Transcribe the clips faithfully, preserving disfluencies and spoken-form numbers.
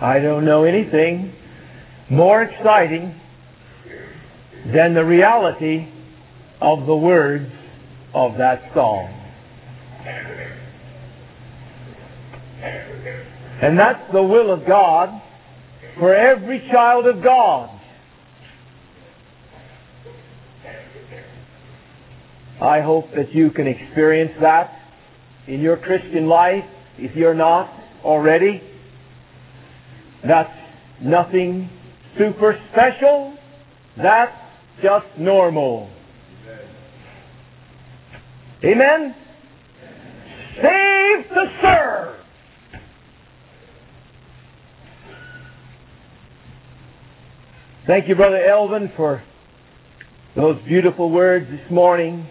I don't know anything more exciting than the reality of the words of that song. And that's the will of God for every child of God. I hope that you can experience that in your Christian life, if you're not already. That's nothing super special. That's just normal. Amen? Saved to serve. Thank you, Brother Elvin, for those beautiful words this morning.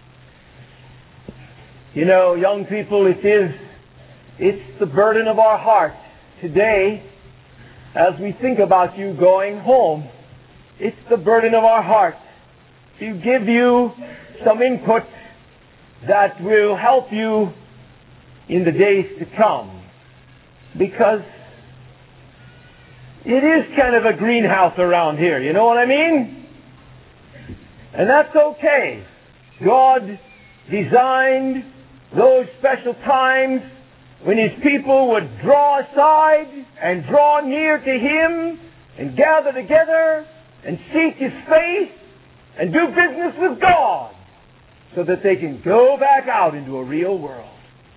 You know, young people, it is, it's the burden of our heart today as we think about you going home. It's the burden of our heart to give you some input that will help you in the days to come. Because it is kind of a greenhouse around here, you know what I mean? And that's okay. God designed those special times when His people would draw aside and draw near to Him and gather together and seek His face and do business with God so that they can go back out into a real world.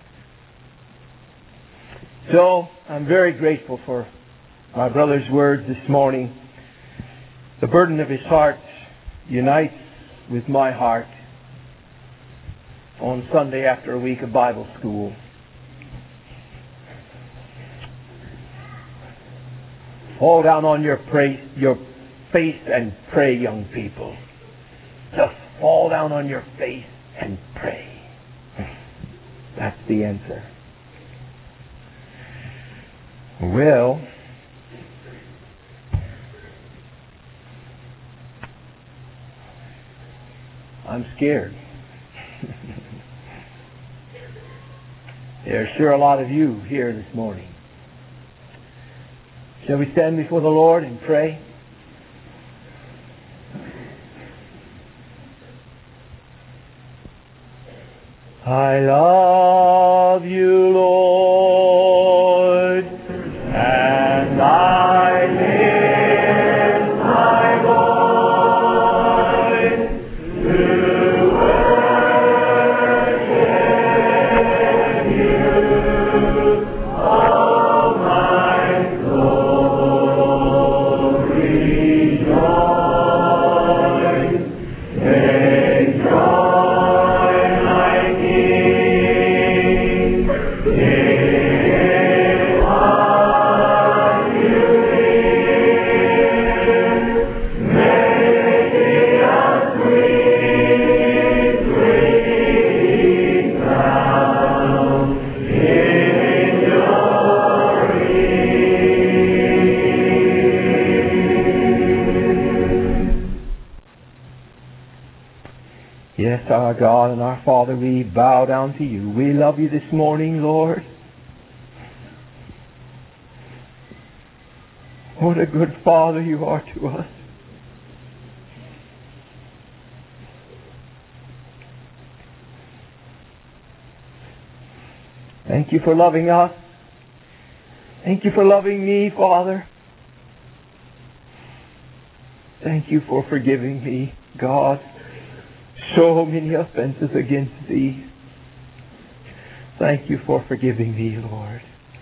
So, I'm very grateful for my brother's words this morning. The burden of his heart unites with my heart on Sunday after a week of Bible school. Fall down on your, pray, your face and pray, young people. Just fall down on your face and pray. That's the answer. Well, I'm scared. There's sure a lot of you here this morning. Shall we stand before the Lord and pray? I love you, Lord, and I lift my voice to worship you, oh my soul, rejoice, take joy, my King, in what you hear, make it a sweet, sweet sound in your ears. Yes, our God and our Father, we bow down to you. We love you this morning, Lord. What a good Father you are to us. Thank you for loving us. Thank you for loving me, Father. Thank you for forgiving me, God. So many offenses against Thee. Thank you for forgiving me, Lord.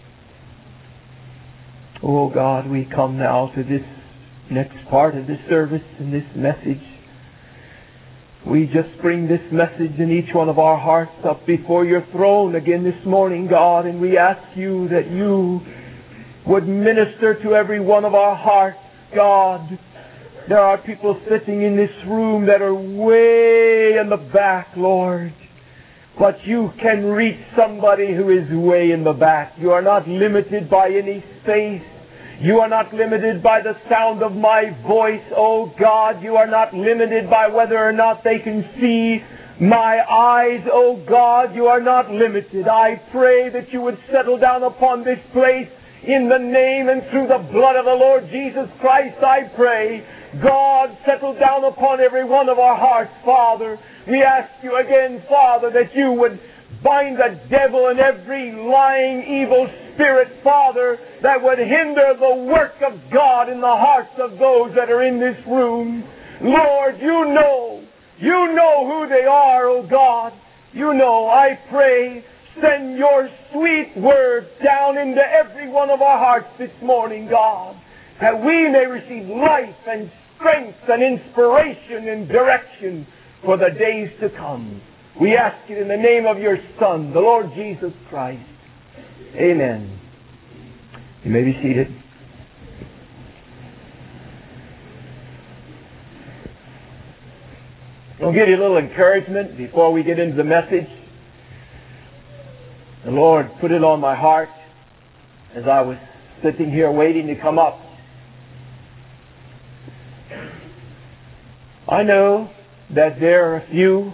Oh God, we come now to this next part of this service and this message. We just bring this message in each one of our hearts up before your throne again this morning, God, and we ask you that you would minister to every one of our hearts, God. There are people sitting in this room that are way in the back, Lord. But you can reach somebody who is way in the back. You are not limited by any space. You are not limited by the sound of my voice, oh God. You are not limited by whether or not they can see my eyes, oh God. You are not limited. I pray that you would settle down upon this place In the name and through the blood of the Lord Jesus Christ, I pray, God, settle down upon every one of our hearts, Father. We ask you again, Father, that you would bind the devil and every lying evil spirit, Father, that would hinder the work of God in the hearts of those that are in this room. Lord, you know, you know who they are, oh God. You know, I pray, send your sweet word down into every one of our hearts this morning, God, that we may receive life and strength and inspiration and direction for the days to come. We ask it in the name of your Son, the Lord Jesus Christ. Amen. You may be seated. I'll give you a little encouragement before we get into the message. The Lord put it on my heart as I was sitting here waiting to come up. I know that there are a few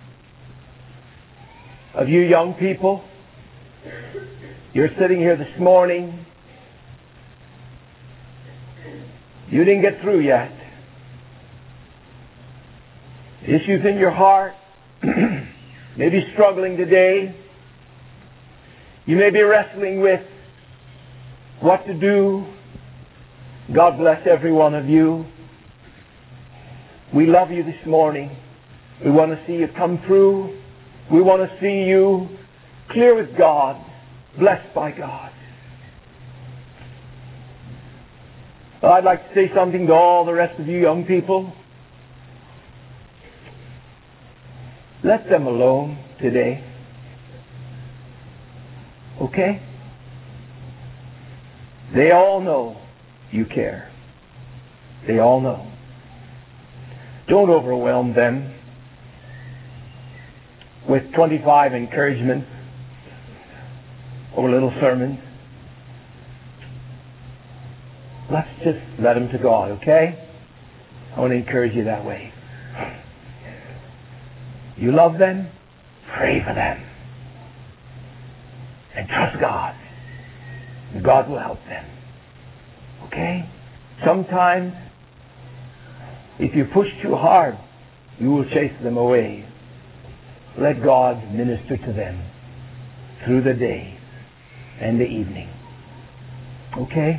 of you young people, you're sitting here this morning, you didn't get through yet. Issues in your heart, maybe struggling today. You may be wrestling with what to do. God bless every one of you. We love you this morning. We want to see you come through. We want to see you clear with God, blessed by God. Well, I'd like to say something to all the rest of you young people. Let them alone today. Okay? They all know you care. They all know. Don't overwhelm them with twenty-five encouragements or little sermons. Let's just let them to God, okay? I want to encourage you that way. You love them? Pray for them. And trust God. And God will help them. Okay? Sometimes, if you push too hard, you will chase them away. Let God minister to them through the day and the evening. Okay?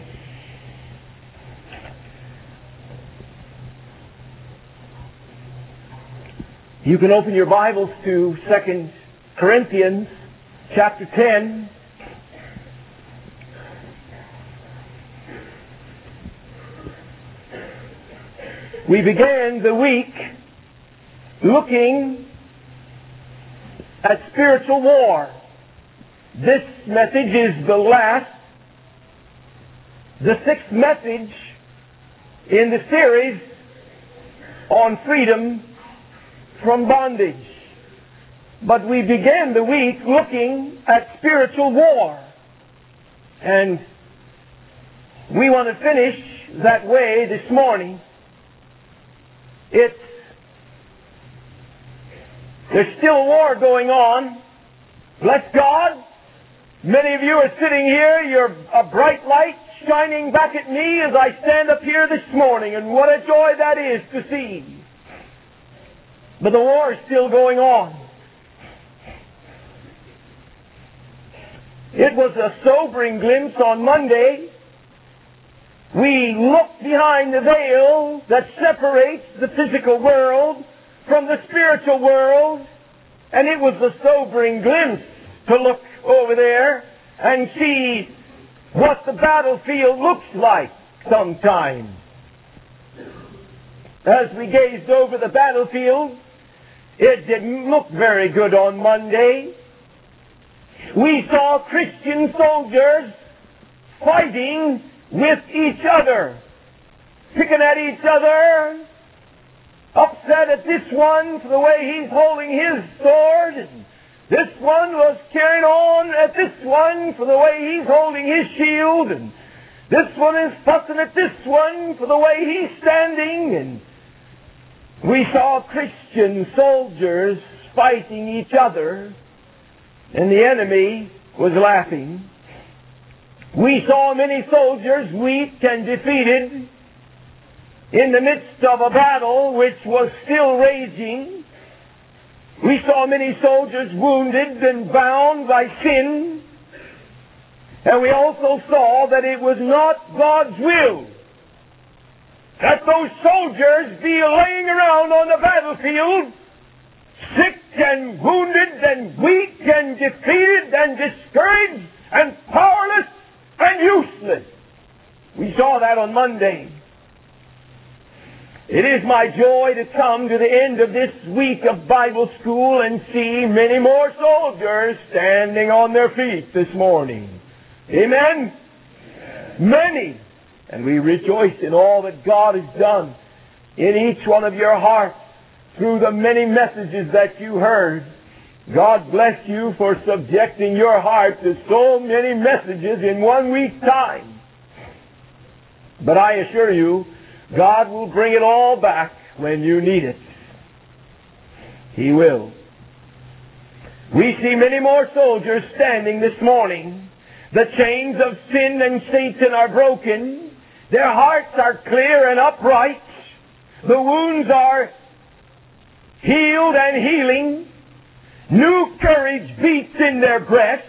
You can open your Bibles to Second Corinthians chapter ten. We began the week looking at spiritual war. This message is the last, the sixth message in the series on freedom from bondage. But we began the week looking at spiritual war. And we want to finish that way this morning. It's, there's still a war going on. Bless God. Many of you are sitting here. You're a bright light shining back at me as I stand up here this morning. And what a joy that is to see. But the war is still going on. It was a sobering glimpse on Monday. We looked behind the veil that separates the physical world from the spiritual world, and it was a sobering glimpse to look over there and see what the battlefield looks like sometimes. As we gazed over the battlefield, it didn't look very good on Monday. We saw Christian soldiers fighting with each other, picking at each other, upset at this one for the way he's holding his sword, and this one was carrying on at this one for the way he's holding his shield, and this one is fussing at this one for the way he's standing, and we saw Christian soldiers fighting each other, and the enemy was laughing. We saw many soldiers weak and defeated in the midst of a battle which was still raging. We saw many soldiers wounded and bound by sin. And we also saw that it was not God's will that those soldiers be laying around on the battlefield, sick and wounded and weak and defeated and discouraged and powerless and useless. We saw that on Monday. It is my joy to come to the end of this week of Bible school and see many more soldiers standing on their feet this morning. Amen? Many. And we rejoice in all that God has done in each one of your hearts through the many messages that you heard. God bless you for subjecting your heart to so many messages in one week's time. But I assure you, God will bring it all back when you need it. He will. We see many more soldiers standing this morning. The chains of sin and Satan are broken. Their hearts are clear and upright. The wounds are healed and healing. New courage beats in their breasts.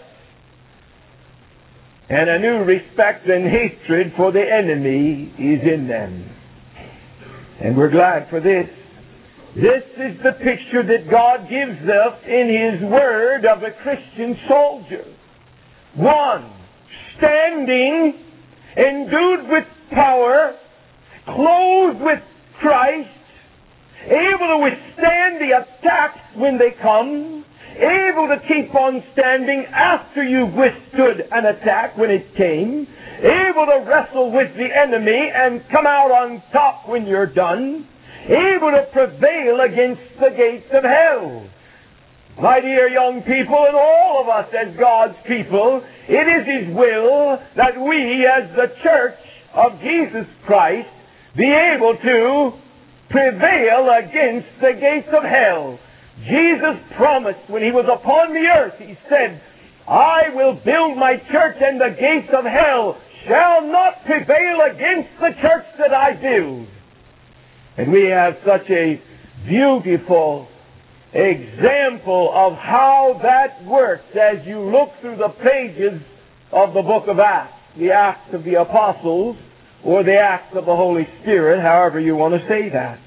And a new respect and hatred for the enemy is in them. And we're glad for this. This is the picture that God gives us in His Word of a Christian soldier. One, standing, endued with power, clothed with Christ, able to withstand the attacks when they come, able to keep on standing after you've withstood an attack when it came, able to wrestle with the enemy and come out on top when you're done, able to prevail against the gates of hell. My dear young people, and all of us as God's people, it is His will that we as the church of Jesus Christ be able to prevail against the gates of hell. Jesus promised when He was upon the earth, He said, I will build my church and the gates of hell shall not prevail against the church that I build. And we have such a beautiful example of how that works as you look through the pages of the book of Acts, the Acts of the Apostles, or the Acts of the Holy Spirit, however you want to say that.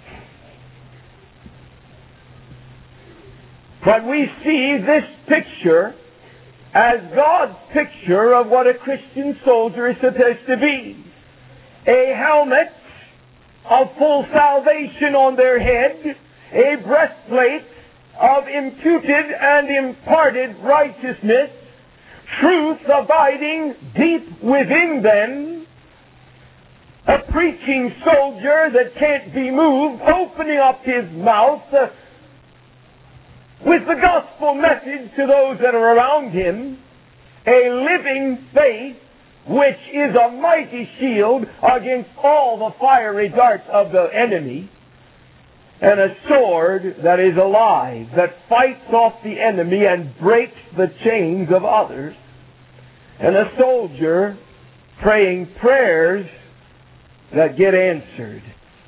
But we see this picture as God's picture of what a Christian soldier is supposed to be. A helmet of full salvation on their head, a breastplate of imputed and imparted righteousness, truth abiding deep within them, a preaching soldier that can't be moved, opening up his mouth uh, with the gospel message to those that are around him, a living faith which is a mighty shield against all the fiery darts of the enemy, and a sword that is alive, that fights off the enemy and breaks the chains of others, and a soldier praying prayers that get answered.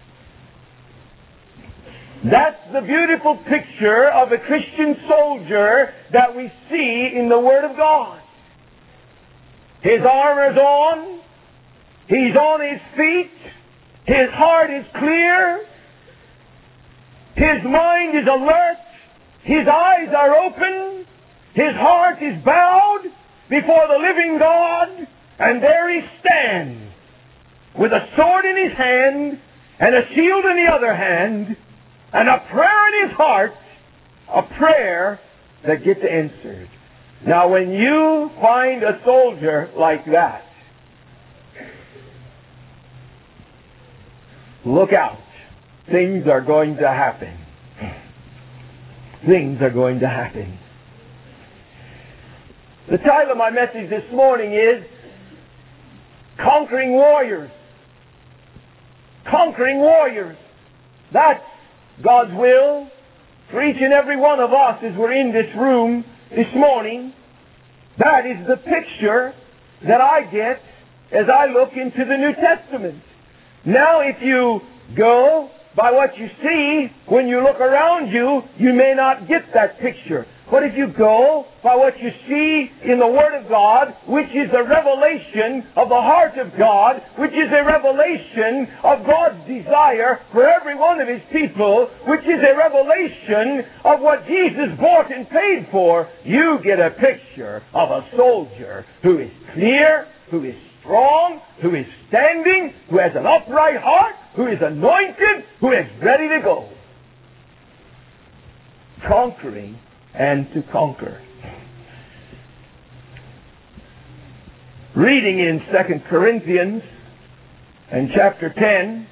That's the beautiful picture of a Christian soldier that we see in the Word of God. His armor's on, he's on his feet, his heart is clear, his mind is alert, his eyes are open, his heart is bowed before the living God, and there he stands with a sword in his hand and a shield in the other hand, and a prayer in his heart, a prayer that gets answered. Now, when you find a soldier like that, look out. Things are going to happen. Things are going to happen. The title of my message this morning is Conquering Warriors. Conquering Warriors. That's God's will for each and every one of us as we're in this room this morning. That is the picture that I get as I look into the New Testament. Now, if you go by what you see when you look around you, you may not get that picture. But if you go by what you see in the Word of God, which is a revelation of the heart of God, which is a revelation of God's desire for every one of His people, which is a revelation of what Jesus bought and paid for, you get a picture of a soldier who is clear, who is strong, who is standing, who has an upright heart, who is anointed, who is ready to go. Conquering and to conquer. Reading in Second Corinthians and chapter ten,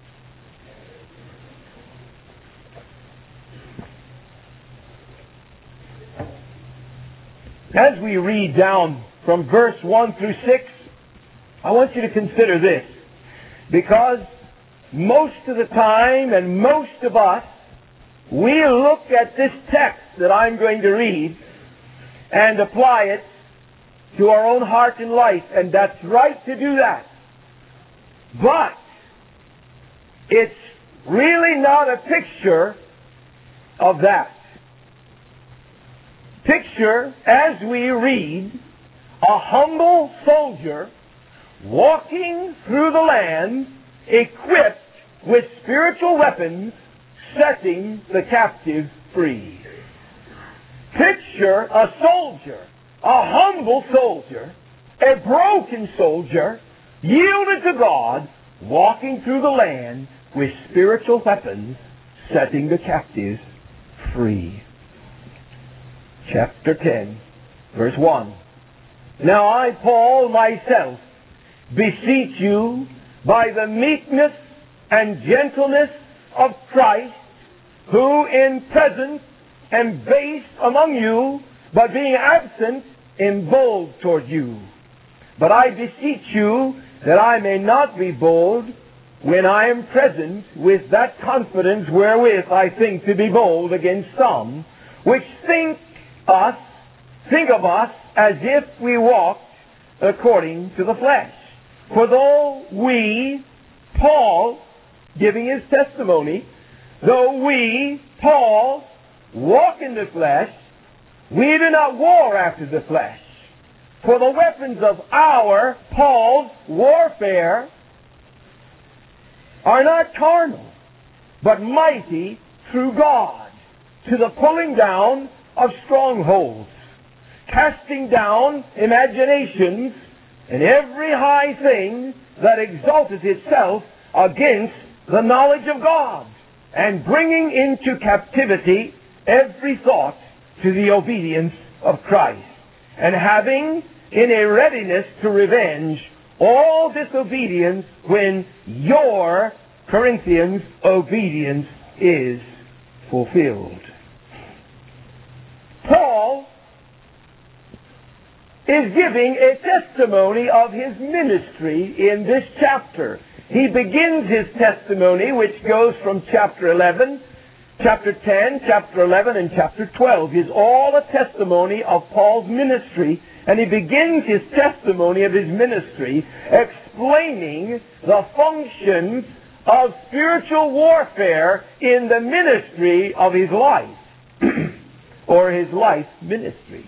as we read down from verse one through six, I want you to consider this, because most of the time and most of us, we look at this text that I'm going to read and apply it to our own heart and life, and that's right to do that. But it's really not a picture of that. Picture, as we read, a humble soldier walking through the land, equipped with spiritual weapons, setting the captive free. Picture a soldier, a humble soldier, a broken soldier, yielded to God, walking through the land with spiritual weapons, setting the captives free. Chapter ten, verse one. Now I, Paul, myself, beseech you by the meekness and gentleness of Christ, who in presence am base among you, but being absent am bold toward you. But I beseech you that I may not be bold when I am present with that confidence wherewith I think to be bold against some, which think us, think of us as if we walked according to the flesh. For though we, Paul, giving his testimony, though we, Paul, walk in the flesh, we do not war after the flesh. For the weapons of our, Paul's, warfare are not carnal, but mighty through God, to the pulling down of strongholds, casting down imaginations and every high thing that exalteth itself against the knowledge of God, and bringing into captivity every thought to the obedience of Christ, and having in a readiness to revenge all disobedience when your, Corinthians, obedience is fulfilled. Paul is giving a testimony of his ministry in this chapter. He begins his testimony, which goes from chapter eleven, chapter ten, chapter eleven, and chapter twelve, is all a testimony of Paul's ministry, and he begins his testimony of his ministry explaining the functions of spiritual warfare in the ministry of his life, or his life ministry.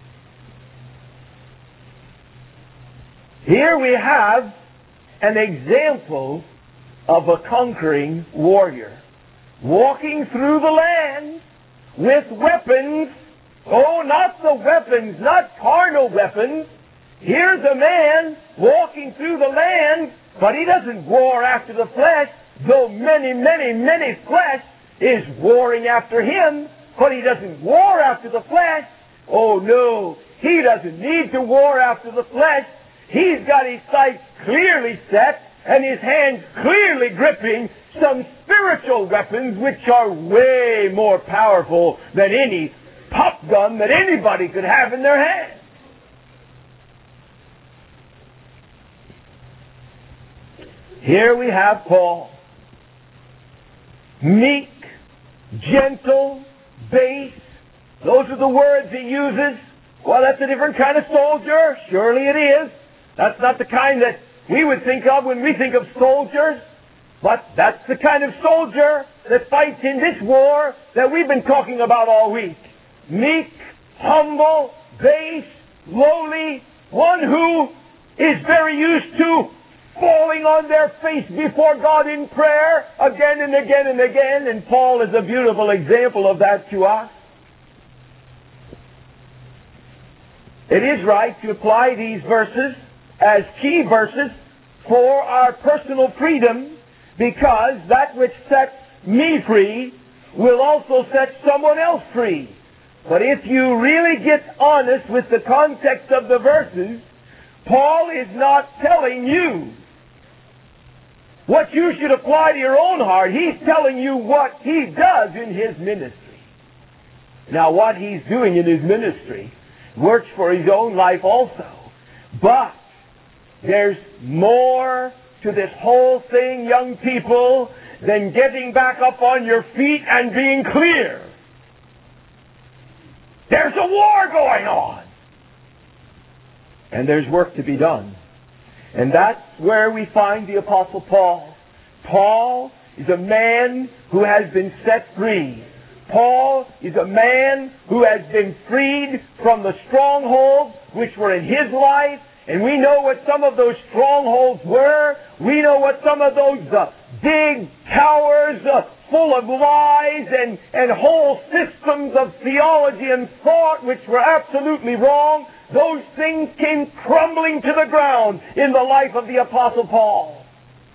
Here we have an example of a conquering warrior walking through the land with weapons. Oh, not the weapons, not carnal weapons. Here's a man walking through the land, but he doesn't war after the flesh, though many, many, many flesh is warring after him, but he doesn't war after the flesh. Oh no, he doesn't need to war after the flesh. He's got his sights clearly set and his hands clearly gripping some spiritual weapons which are way more powerful than any pop gun that anybody could have in their hand. Here we have Paul. Meek, gentle, base. Those are the words he uses. Well, that's a different kind of soldier. Surely it is. That's not the kind that we would think of when we think of soldiers. But that's the kind of soldier that fights in this war that we've been talking about all week. Meek, humble, base, lowly, one who is very used to falling on their face before God in prayer again and again and again. And Paul is a beautiful example of that to us. It is right to apply these verses as key verses for our personal freedom, because that which sets me free will also set someone else free. But if you really get honest with the context of the verses, Paul is not telling you what you should apply to your own heart. He's telling you what he does in his ministry. Now, what he's doing in his ministry works for his own life also. But there's more to this whole thing, young people, than getting back up on your feet and being clear. There's a war going on. And there's work to be done. And that's where we find the Apostle Paul. Paul is a man who has been set free. Paul is a man who has been freed from the strongholds which were in his life. And we know what some of those strongholds were. We know what some of those uh, big towers uh, full of lies and, and whole systems of theology and thought which were absolutely wrong. Those things came crumbling to the ground in the life of the Apostle Paul.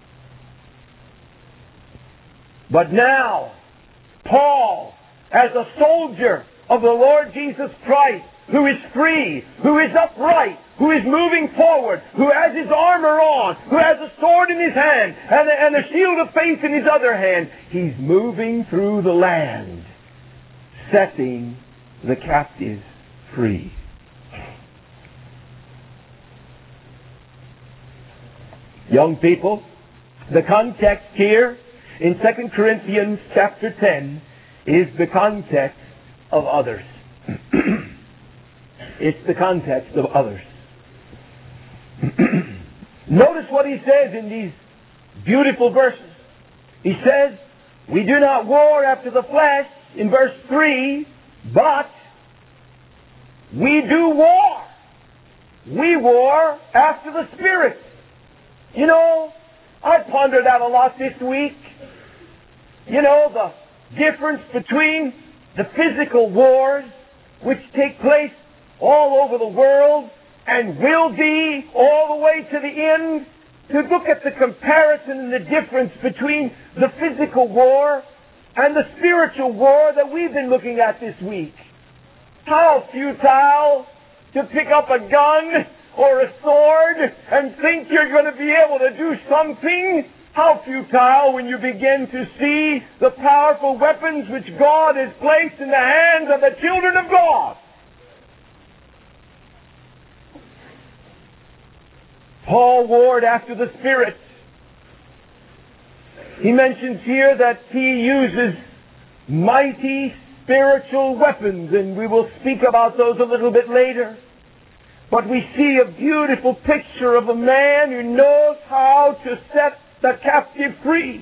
But now, Paul, as a soldier of the Lord Jesus Christ, who is free, who is upright, who is moving forward, who has his armor on, who has a sword in his hand, and a, and a shield of faith in his other hand, he's moving through the land, setting the captives free. Young people, the context here in Second Corinthians chapter ten is the context of others. It's the context of others. Notice what he says in these beautiful verses. He says, we do not war after the flesh, in verse three, but we do war. We war after the Spirit. You know, I pondered that a lot this week. You know, the difference between the physical wars which take place all over the world and will be all the way to the end, to look at the comparison and the difference between the physical war and the spiritual war that we've been looking at this week. How futile to pick up a gun or a sword and think you're going to be able to do something. How futile when you begin to see the powerful weapons which God has placed in the hands of the children of God. Paul warred after the Spirit. He mentions here that he uses mighty spiritual weapons, and we will speak about those a little bit later. But we see a beautiful picture of a man who knows how to set the captive free.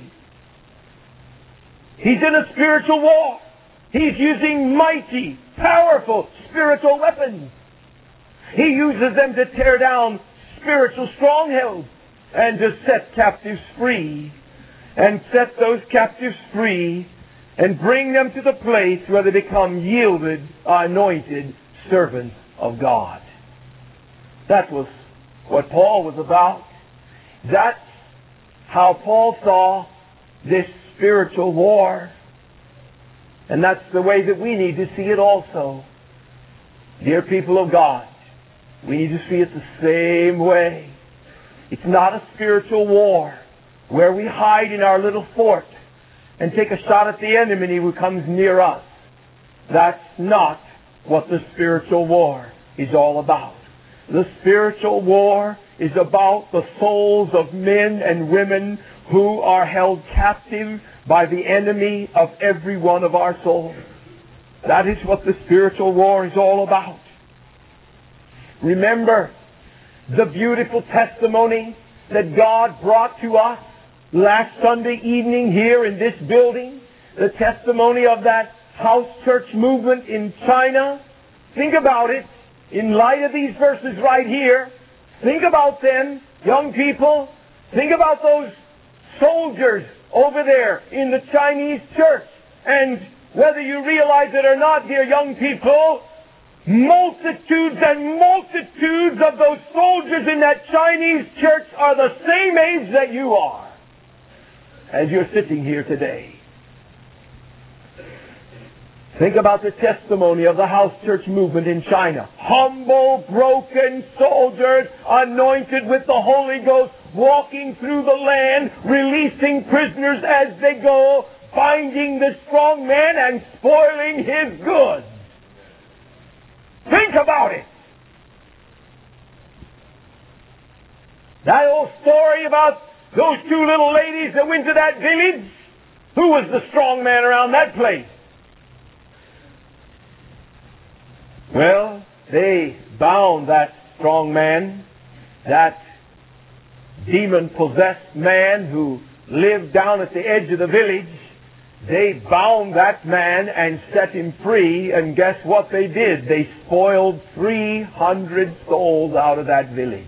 He's in a spiritual war. He's using mighty, powerful spiritual weapons. He uses them to tear down spiritual strongholds and to set captives free, and set those captives free and bring them to the place where they become yielded, anointed servants of God. That was what Paul was about. That's how Paul saw this spiritual war. And that's the way that we need to see it also. Dear people of God, we need to see it the same way. It's not a spiritual war where we hide in our little fort and take a shot at the enemy who comes near us. That's not what the spiritual war is all about. The spiritual war is about the souls of men and women who are held captive by the enemy of every one of our souls. That is what the spiritual war is all about. Remember the beautiful testimony that God brought to us last Sunday evening here in this building, the testimony of that house church movement in China. Think about it in light of these verses right here. Think about them, young people. Think about those soldiers over there in the Chinese church. And whether you realize it or not, dear young people, multitudes and multitudes of those soldiers in that Chinese church are the same age that you are as you're sitting here today. Think about the testimony of the house church movement in China. Humble, broken soldiers, anointed with the Holy Ghost, walking through the land, releasing prisoners as they go, finding the strong man and spoiling his goods. Think about it. That old story about those two little ladies that went to that village, who was the strong man around that place? Well, they bound that strong man, that demon-possessed man who lived down at the edge of the village. They bound that man and set him free, and guess what they did? They spoiled three hundred souls out of that village.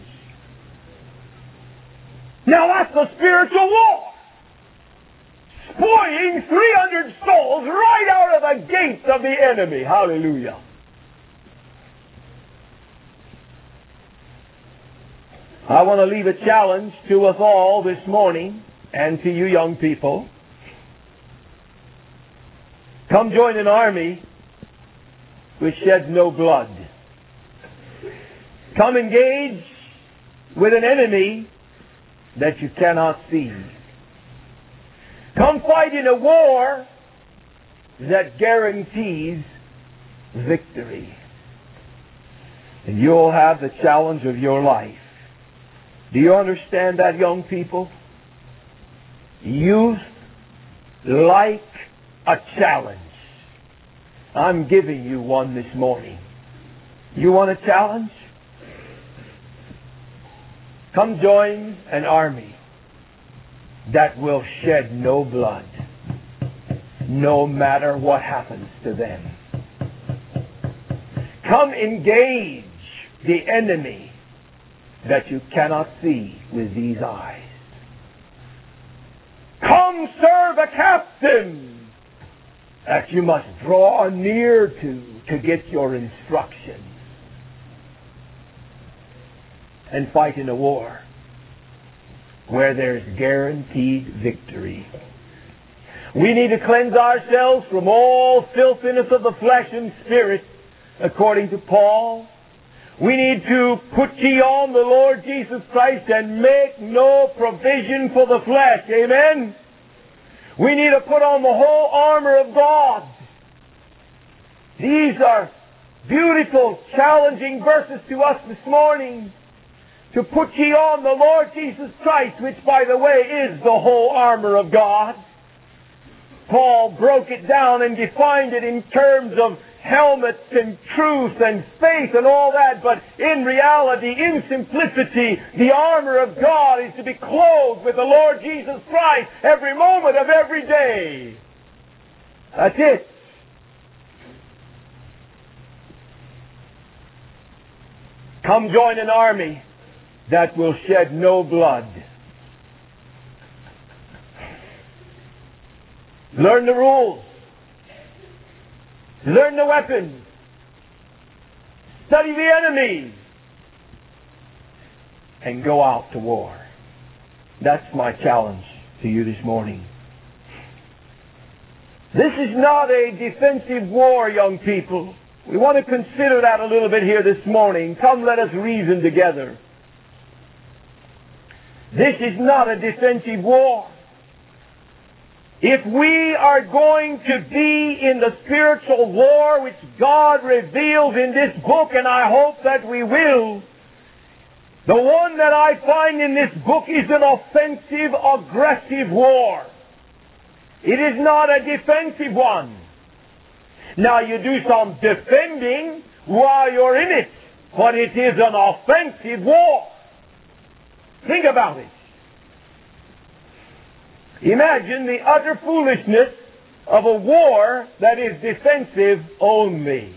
Now that's a spiritual war. Spoiling three hundred souls right out of the gates of the enemy. Hallelujah. I want to leave a challenge to us all this morning, and to you young people. Come join an army which sheds no blood. Come engage with an enemy that you cannot see. Come fight in a war that guarantees victory. And you'll have the challenge of your life. Do you understand that, young people? Youth like a challenge. I'm giving you one this morning. You want a challenge? Come join an army that will shed no blood, no matter what happens to them. Come engage the enemy that you cannot see with these eyes. Come serve a captain that you must draw near to to get your instructions. And fight in a war where there's guaranteed victory. We need to cleanse ourselves from all filthiness of the flesh and spirit, according to Paul. We need to put ye on the Lord Jesus Christ and make no provision for the flesh. Amen? We need to put on the whole armor of God. These are beautiful, challenging verses to us this morning. To put ye on the Lord Jesus Christ, which, by the way, is the whole armor of God. Paul broke it down and defined it in terms of helmets and truth and faith and all that, but in reality, in simplicity, the armor of God is to be clothed with the Lord Jesus Christ every moment of every day. That's it. Come join an army that will shed no blood. Learn the rules. Learn the weapons. Study the enemy. And go out to war. That's my challenge to you this morning. This is not a defensive war, young people. We want to consider that a little bit here this morning. Come, let us reason together. This is not a defensive war. If we are going to be in the spiritual war which God reveals in this book, and I hope that we will, the one that I find in this book is an offensive, aggressive war. It is not a defensive one. Now, you do some defending while you're in it. but it is an offensive war. Think about it. Imagine the utter foolishness of a war that is defensive only.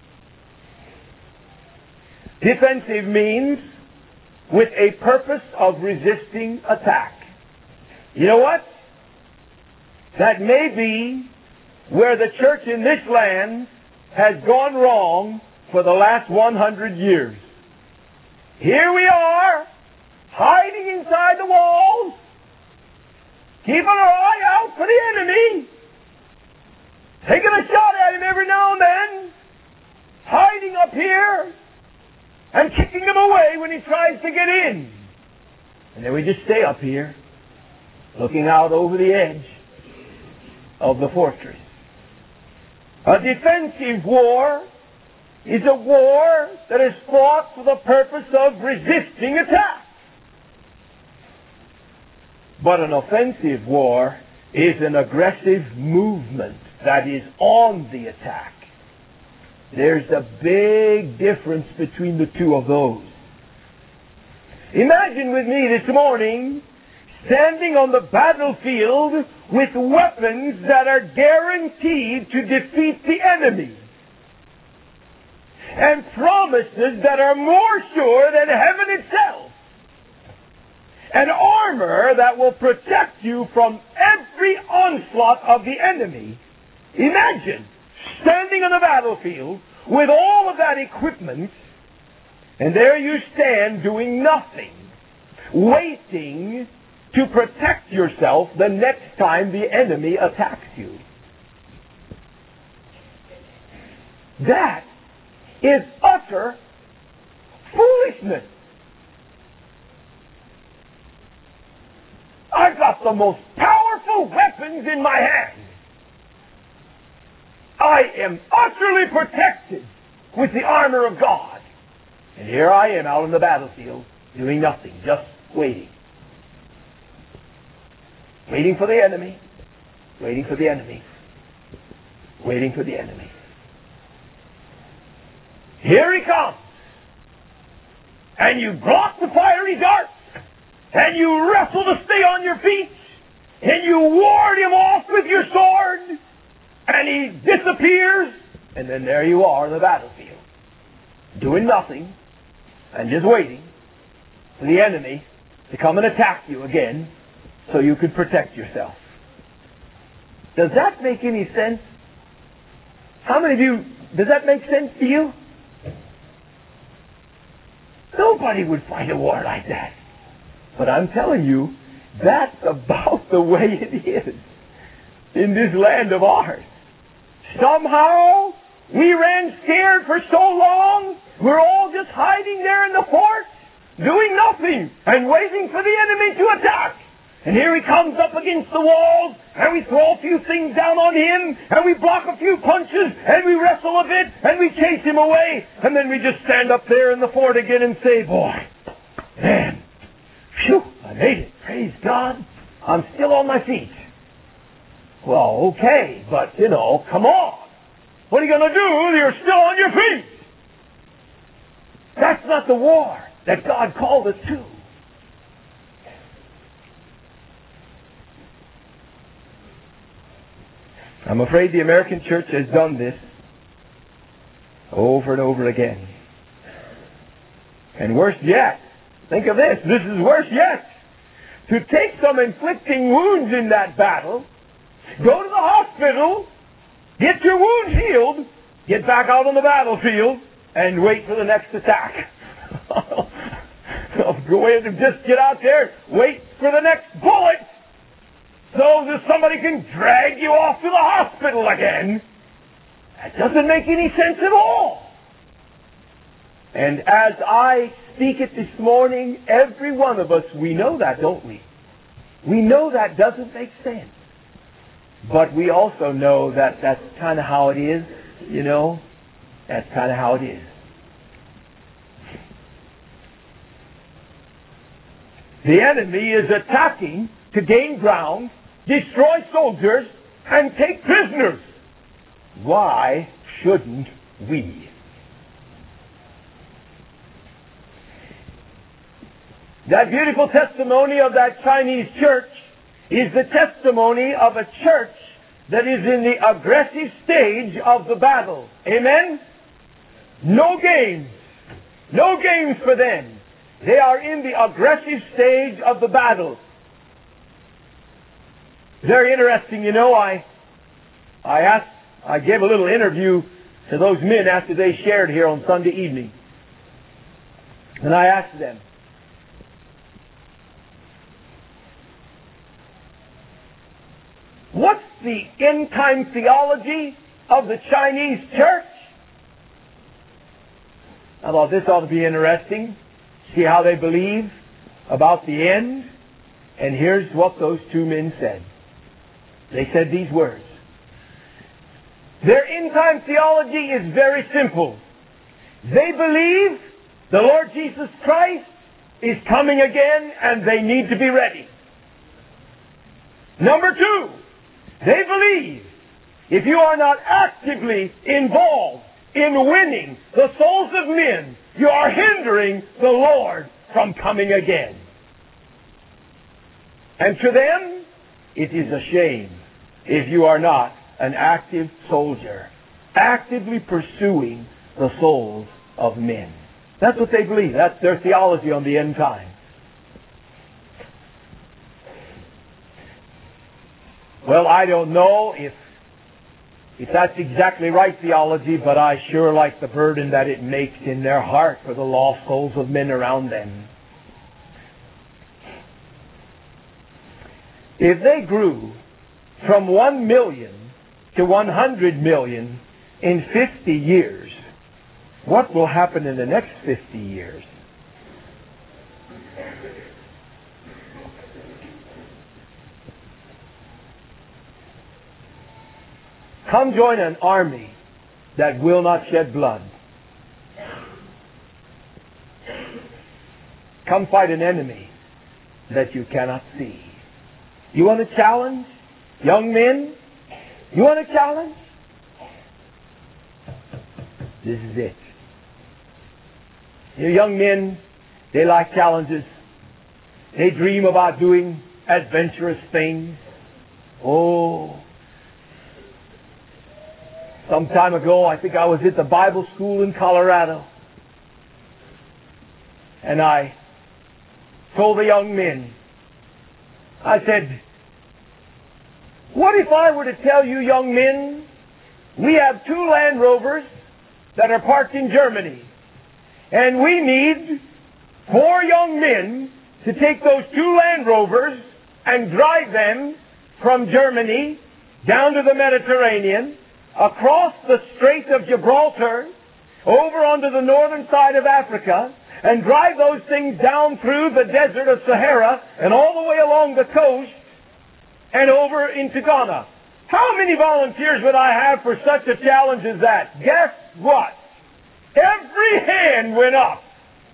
Defensive means with a purpose of resisting attack. You know what? That may be where the church in this land has gone wrong for the last one hundred years. Here we are, hiding inside the walls, keeping our eye out for the enemy, taking a shot at him every now and then, hiding up here, and kicking him away when he tries to get in. And then we just stay up here, looking out over the edge of the fortress. A defensive war is a war that is fought for the purpose of resisting attack. But an offensive war is an aggressive movement that is on the attack. There's a big difference between the two of those. Imagine with me this morning standing on the battlefield with weapons that are guaranteed to defeat the enemy, and promises that are more sure than heaven itself, and armor that will protect you from every onslaught of the enemy. Imagine standing on the battlefield with all of that equipment, and there you stand doing nothing, waiting to protect yourself the next time the enemy attacks you. That is utter foolishness. I've got the most powerful weapons in my hand. I am utterly protected with the armor of God. And here I am out on the battlefield doing nothing, just waiting. Waiting for the enemy. Waiting for the enemy. Waiting for the enemy. Here he comes. And you block the fiery darts. And you wrestle to stay on your feet. And you ward him off with your sword. And he disappears. And then there you are on the battlefield, doing nothing and just waiting for the enemy to come and attack you again so you can protect yourself. Does that make any sense? How many of you, does that make sense to you? Nobody would fight a war like that. But I'm telling you, that's about the way it is in this land of ours. Somehow, we ran scared for so long, we're all just hiding there in the fort, doing nothing, and waiting for the enemy to attack. And here he comes up against the walls, and we throw a few things down on him, and we block a few punches, and we wrestle a bit, and we chase him away, and then we just stand up there in the fort again and say, boy, man, phew, I made it, praise God, I'm still on my feet. Well, okay, but, you know, come on. What are you going to do? You're still on your feet. That's not the war that God called us to. I'm afraid the American church has done this over and over again. And worse yet, think of this, this is worse yet. To take some inflicting wounds in that battle, go to the hospital, get your wounds healed, get back out on the battlefield, and wait for the next attack. Go in and just get out there, wait for the next bullet, so that somebody can drag you off to the hospital again. That doesn't make any sense at all. And as I speak it this morning, every one of us, we know that, don't we? We know that doesn't make sense. But we also know that that's kind of how it is, you know. That's kind of how it is. The enemy is attacking to gain ground, destroy soldiers, and take prisoners. Why shouldn't we? That beautiful testimony of that Chinese church is the testimony of a church that is in the aggressive stage of the battle. Amen? No games. No games for them. They are in the aggressive stage of the battle. Very interesting, you know, I I asked, I gave a little interview to those men after they shared here on Sunday evening. And I asked them, what's the end-time theology of the Chinese church? I thought this ought to be interesting. See how they believe about the end. And here's what those two men said. They said these words. Their end-time theology is very simple. They believe the Lord Jesus Christ is coming again and they need to be ready. Number two, they believe if you are not actively involved in winning the souls of men, you are hindering the Lord from coming again. And to them, it is a shame if you are not an active soldier, actively pursuing the souls of men. That's what they believe. That's their theology on the end time. Well, I don't know if if that's exactly right theology, but I sure like the burden that it makes in their heart for the lost souls of men around them. If they grew from one million to one hundred million in fifty years, what will happen in the next fifty years? Come join an army that will not shed blood. Come fight an enemy that you cannot see. You want a challenge? Young men, you want a challenge? This is it. You young men, they like challenges. They dream about doing adventurous things. Oh, some time ago, I think I was at the Bible school in Colorado. And I told the young men, I said, what if I were to tell you young men, we have two Land Rovers that are parked in Germany, and we need four young men to take those two Land Rovers and drive them from Germany down to the Mediterranean, across the Strait of Gibraltar, over onto the northern side of Africa, and drive those things down through the desert of Sahara and all the way along the coast and over into Ghana. How many volunteers would I have for such a challenge as that? Guess what? Every hand went up.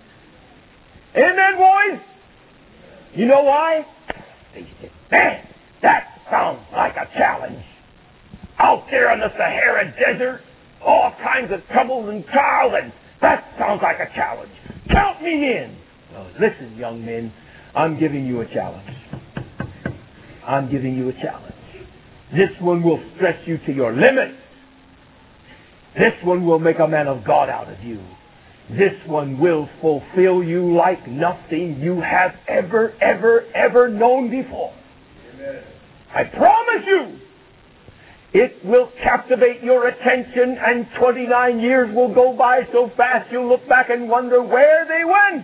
Amen, boys? You know why? They said, man, that sounds like a challenge. Out there in the Sahara Desert, all kinds of troubles and trials, and that sounds like a challenge. Count me in. Well, listen, young men, I'm giving you a challenge. I'm giving you a challenge. This one will stretch you to your limits. This one will make a man of God out of you. This one will fulfill you like nothing you have ever, ever, ever known before. Amen. I promise you. It will captivate your attention, and twenty-nine years will go by so fast you'll look back and wonder where they went.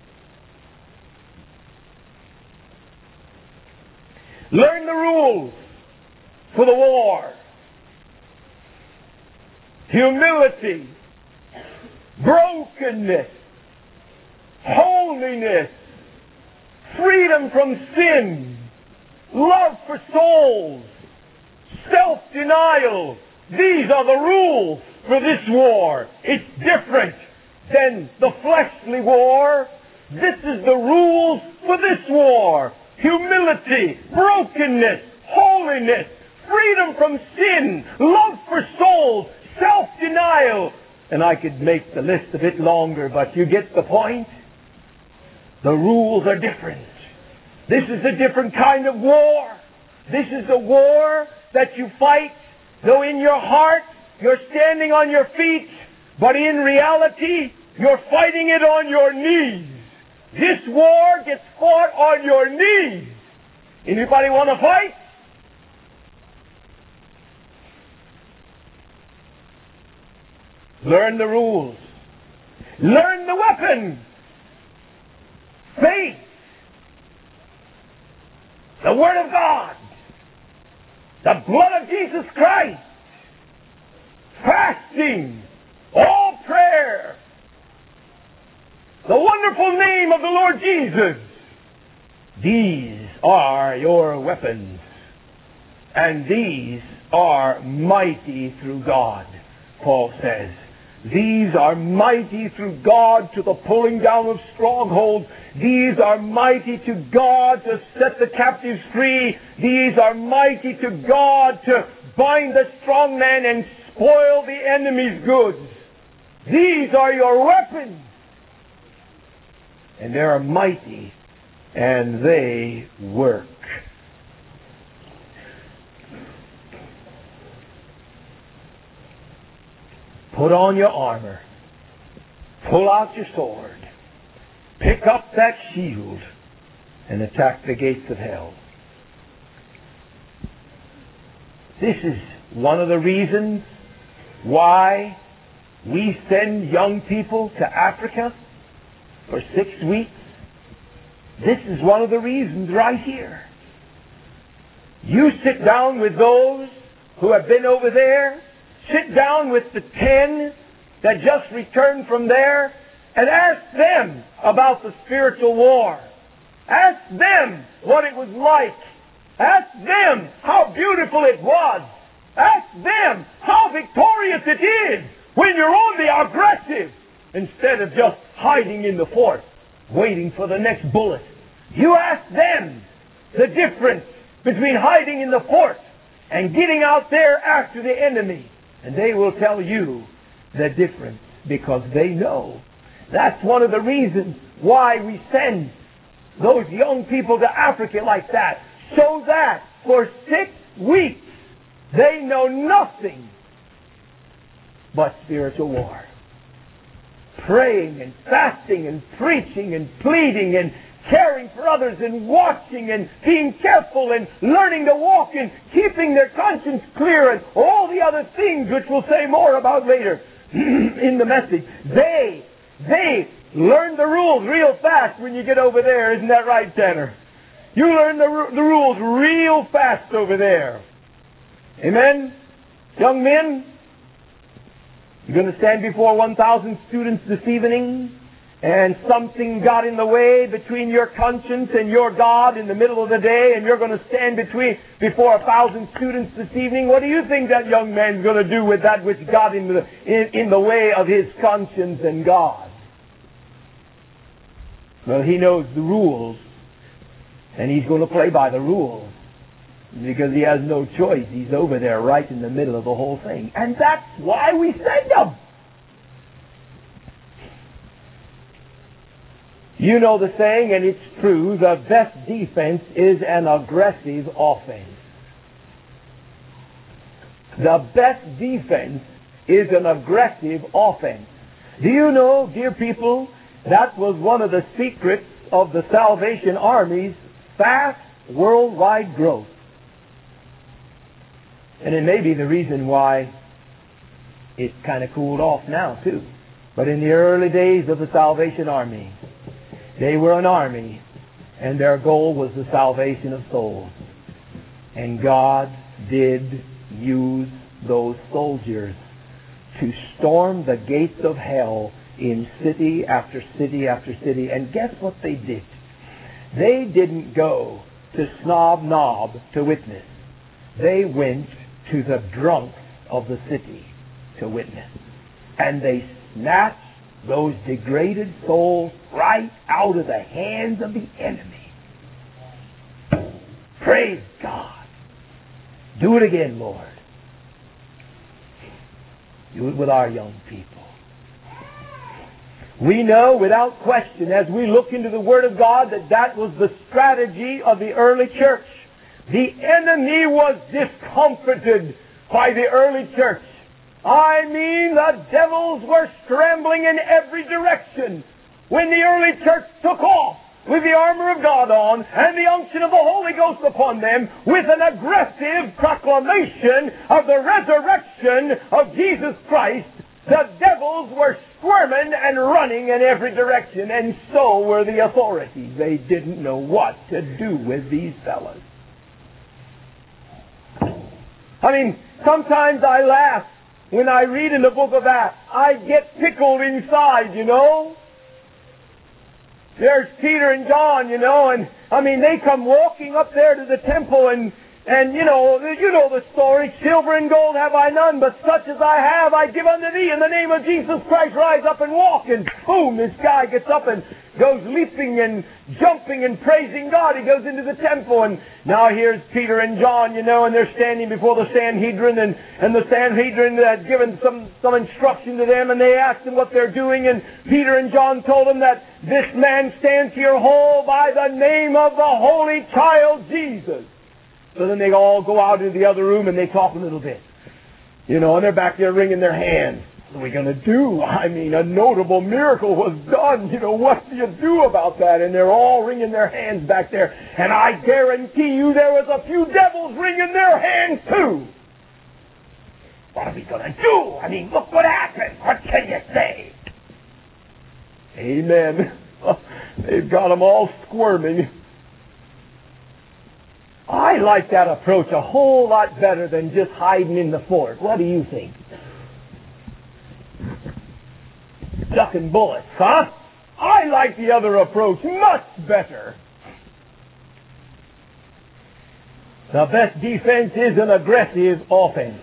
Learn the rules for the war. Humility, brokenness, holiness, freedom from sin, love for souls, self-denial. These are the rules for this war. It's different than the fleshly war. This is the rules for this war. Humility, brokenness, holiness, freedom from sin, love for souls, self-denial. And I could make the list a bit longer, but you get the point. The rules are different. This is a different kind of war. This is a war that you fight, though in your heart you're standing on your feet, but in reality you're fighting it on your knees. This war gets fought on your knees. Anybody want to fight? Learn the rules. Learn the weapon. Faith. The Word of God. The blood of Jesus Christ. Fasting. All prayer. The wonderful name of the Lord Jesus. These are your weapons. And these are mighty through God, Paul says. These are mighty through God to the pulling down of strongholds. These are mighty to God to set the captives free. These are mighty to God to bind the strong man and spoil the enemy's goods. These are your weapons. And they are mighty, and they work. Put on your armor. Pull out your sword. Pick up that shield and attack the gates of hell. This is one of the reasons why we send young people to Africa for six weeks. This is one of the reasons right here. You sit down with those who have been over there. Sit down with the ten that just returned from there and ask them about the spiritual war. Ask them what it was like. Ask them how beautiful it was. Ask them how victorious it is when you're on the aggressive instead of just hiding in the fort, waiting for the next bullet. You ask them the difference between hiding in the fort and getting out there after the enemy. And they will tell you the difference because they know. That's one of the reasons why we send those young people to Africa like that. So that for six weeks they know nothing but spiritual war. Praying and fasting and preaching and pleading and caring for others and watching and being careful and learning to walk and keeping their conscience clear and all the other things which we'll say more about later in the message. They, they learn the rules real fast when you get over there. Isn't that right, Tanner? You learn the, the rules real fast over there. Amen? Young men, you're going to stand before one thousand students this evening, and something got in the way between your conscience and your God in the middle of the day, and you're going to stand between before a thousand students this evening. What do you think that young man's going to do with that which got in the, in, in the way of his conscience and God? Well, he knows the rules, and he's going to play by the rules because he has no choice. He's over there right in the middle of the whole thing. And that's why we send him. You know the saying, and it's true, the best defense is an aggressive offense. The best defense is an aggressive offense. Do you know, dear people, that was one of the secrets of the Salvation Army's fast worldwide growth. And it may be the reason why it's kind of cooled off now, too. But in the early days of the Salvation Army, they were an army, and their goal was the salvation of souls. And God did use those soldiers to storm the gates of hell in city after city after city. And guess what they did? They didn't go to Snob Knob to witness. They went to the drunks of the city to witness. And they snatched those degraded souls right out of the hands of the enemy. Praise God. Do it again, Lord. Do it with our young people. We know without question as we look into the Word of God that that was the strategy of the early church. The enemy was discomfited by the early church. I mean, the devils were scrambling in every direction when the early church took off with the armor of God on and the unction of the Holy Ghost upon them with an aggressive proclamation of the resurrection of Jesus Christ. The devils were squirming and running in every direction, and so were the authorities. They didn't know what to do with these fellas. I mean, sometimes I laugh when I read in the book of Acts. I get tickled inside, you know. There's Peter and John, you know, and I mean, they come walking up there to the temple, and And, you know, you know the story. Silver and gold have I none, but such as I have I give unto thee. In the name of Jesus Christ, rise up and walk. And boom, this guy gets up and goes leaping and jumping and praising God. He goes into the temple. And now here's Peter and John, you know, and they're standing before the Sanhedrin. And, and the Sanhedrin had given some, some instruction to them. And they asked them what they're doing. And Peter and John told them that this man stands here whole by the name of the Holy Child Jesus. So then they all go out into the other room and they talk a little bit. You know, and they're back there wringing their hands. What are we going to do? I mean, a notable miracle was done. You know, what do you do about that? And they're all wringing their hands back there. And I guarantee you there was a few devils wringing their hands too. What are we going to do? I mean, look what happened. What can you say? Amen. They've got them all squirming. I like that approach a whole lot better than just hiding in the fort. What do you think? Ducking bullets, huh? I like the other approach much better. The best defense is an aggressive offense.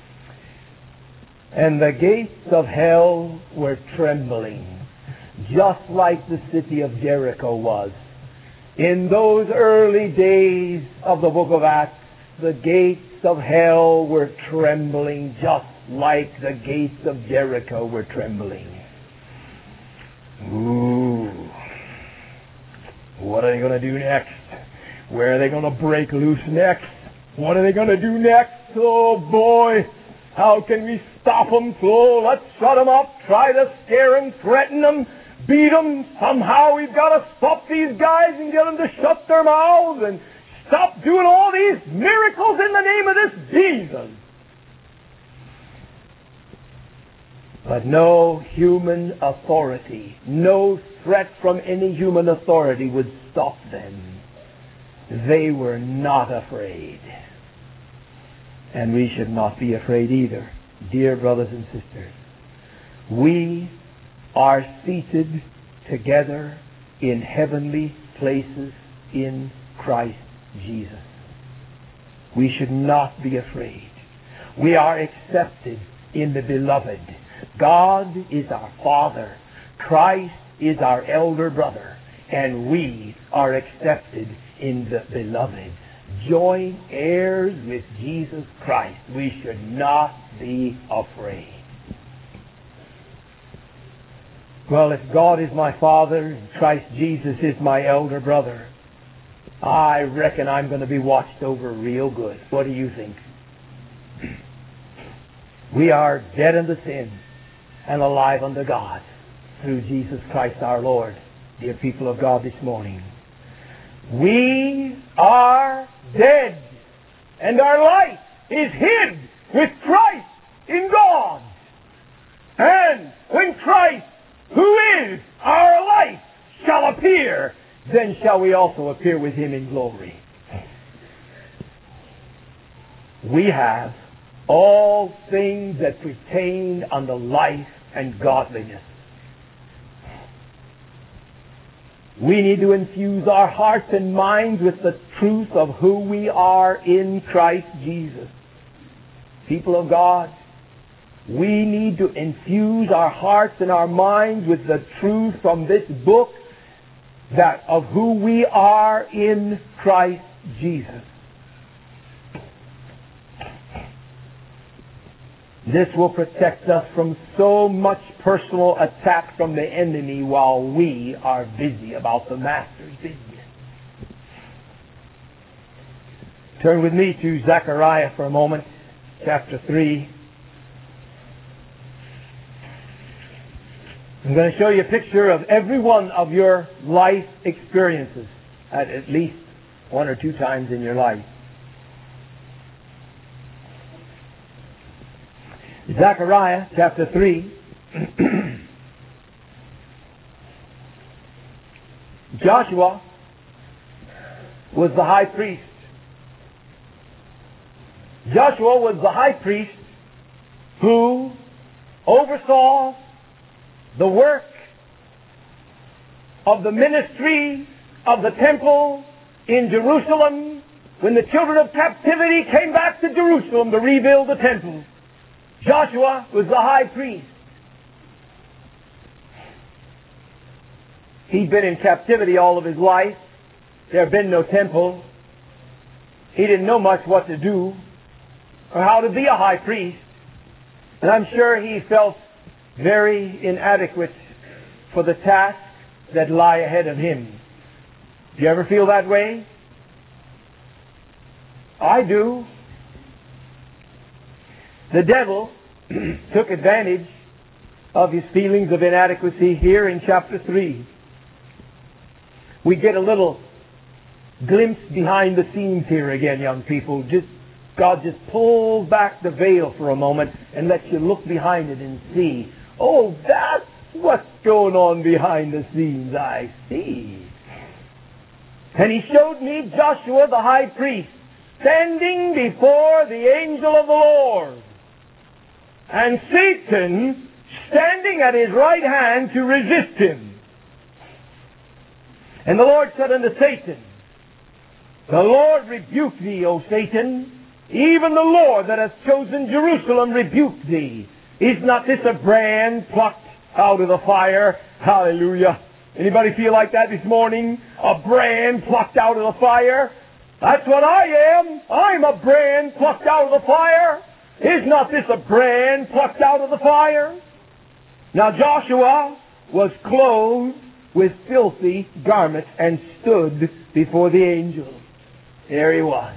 And the gates of hell were trembling, just like the city of Jericho was. In those early days of the book of Acts, the gates of hell were trembling just like the gates of Jericho were trembling. Ooh. What are they going to do next? Where are they going to break loose next? What are they going to do next? Oh boy, how can we stop them? So let's shut them up, try to scare them, threaten them, beat them. Somehow we've got to stop these guys and get them to shut their mouths and stop doing all these miracles in the name of this Jesus. But no human authority, no threat from any human authority would stop them. They were not afraid. And we should not be afraid either, dear brothers and sisters. We are seated together in heavenly places in Christ Jesus. We should not be afraid. We are accepted in the beloved. God is our Father. Christ is our elder brother. And we are accepted in the beloved. Joint heirs with Jesus Christ. We should not be afraid. Well, if God is my Father and Christ Jesus is my elder brother, I reckon I'm going to be watched over real good. What do you think? We are dead unto sin and alive unto God through Jesus Christ our Lord. Dear people of God, this morning, we are dead, and our life is hid with Christ in God. And when Christ, who is our life, shall appear, then shall we also appear with him in glory. We have all things that pertain unto life and godliness. We need to infuse our hearts and minds with the truth of who we are in Christ Jesus. People of God, we need to infuse our hearts and our minds with the truth from this book that of who we are in Christ Jesus. This will protect us from so much personal attack from the enemy while we are busy about the Master's business. Turn with me to Zechariah for a moment, chapter three. I'm going to show you a picture of every one of your life experiences at at least one or two times in your life. Zechariah chapter three. Joshua was the high priest. Joshua was the high priest who oversaw the work of the ministry of the temple in Jerusalem when the children of captivity came back to Jerusalem to rebuild the temple. Joshua was the high priest. He'd been in captivity all of his life. There had been no temple. He didn't know much what to do or how to be a high priest. And I'm sure he felt very inadequate for the task that lie ahead of him. Do you ever feel that way? I do. The devil took advantage of his feelings of inadequacy here in chapter three. We get a little glimpse behind the scenes here again, young people. Just God just pulls back the veil for a moment and lets you look behind it and see, oh, that's what's going on behind the scenes, I see. And he showed me Joshua the high priest standing before the angel of the Lord, and Satan standing at his right hand to resist him. And the Lord said unto Satan, the Lord rebuke thee, O Satan. Even the Lord that hath chosen Jerusalem rebuke thee. Is not this a brand plucked out of the fire? Hallelujah. Anybody feel like that this morning? A brand plucked out of the fire? That's what I am. I'm a brand plucked out of the fire. Is not this a brand plucked out of the fire? Now Joshua was clothed with filthy garments and stood before the angel. There he was.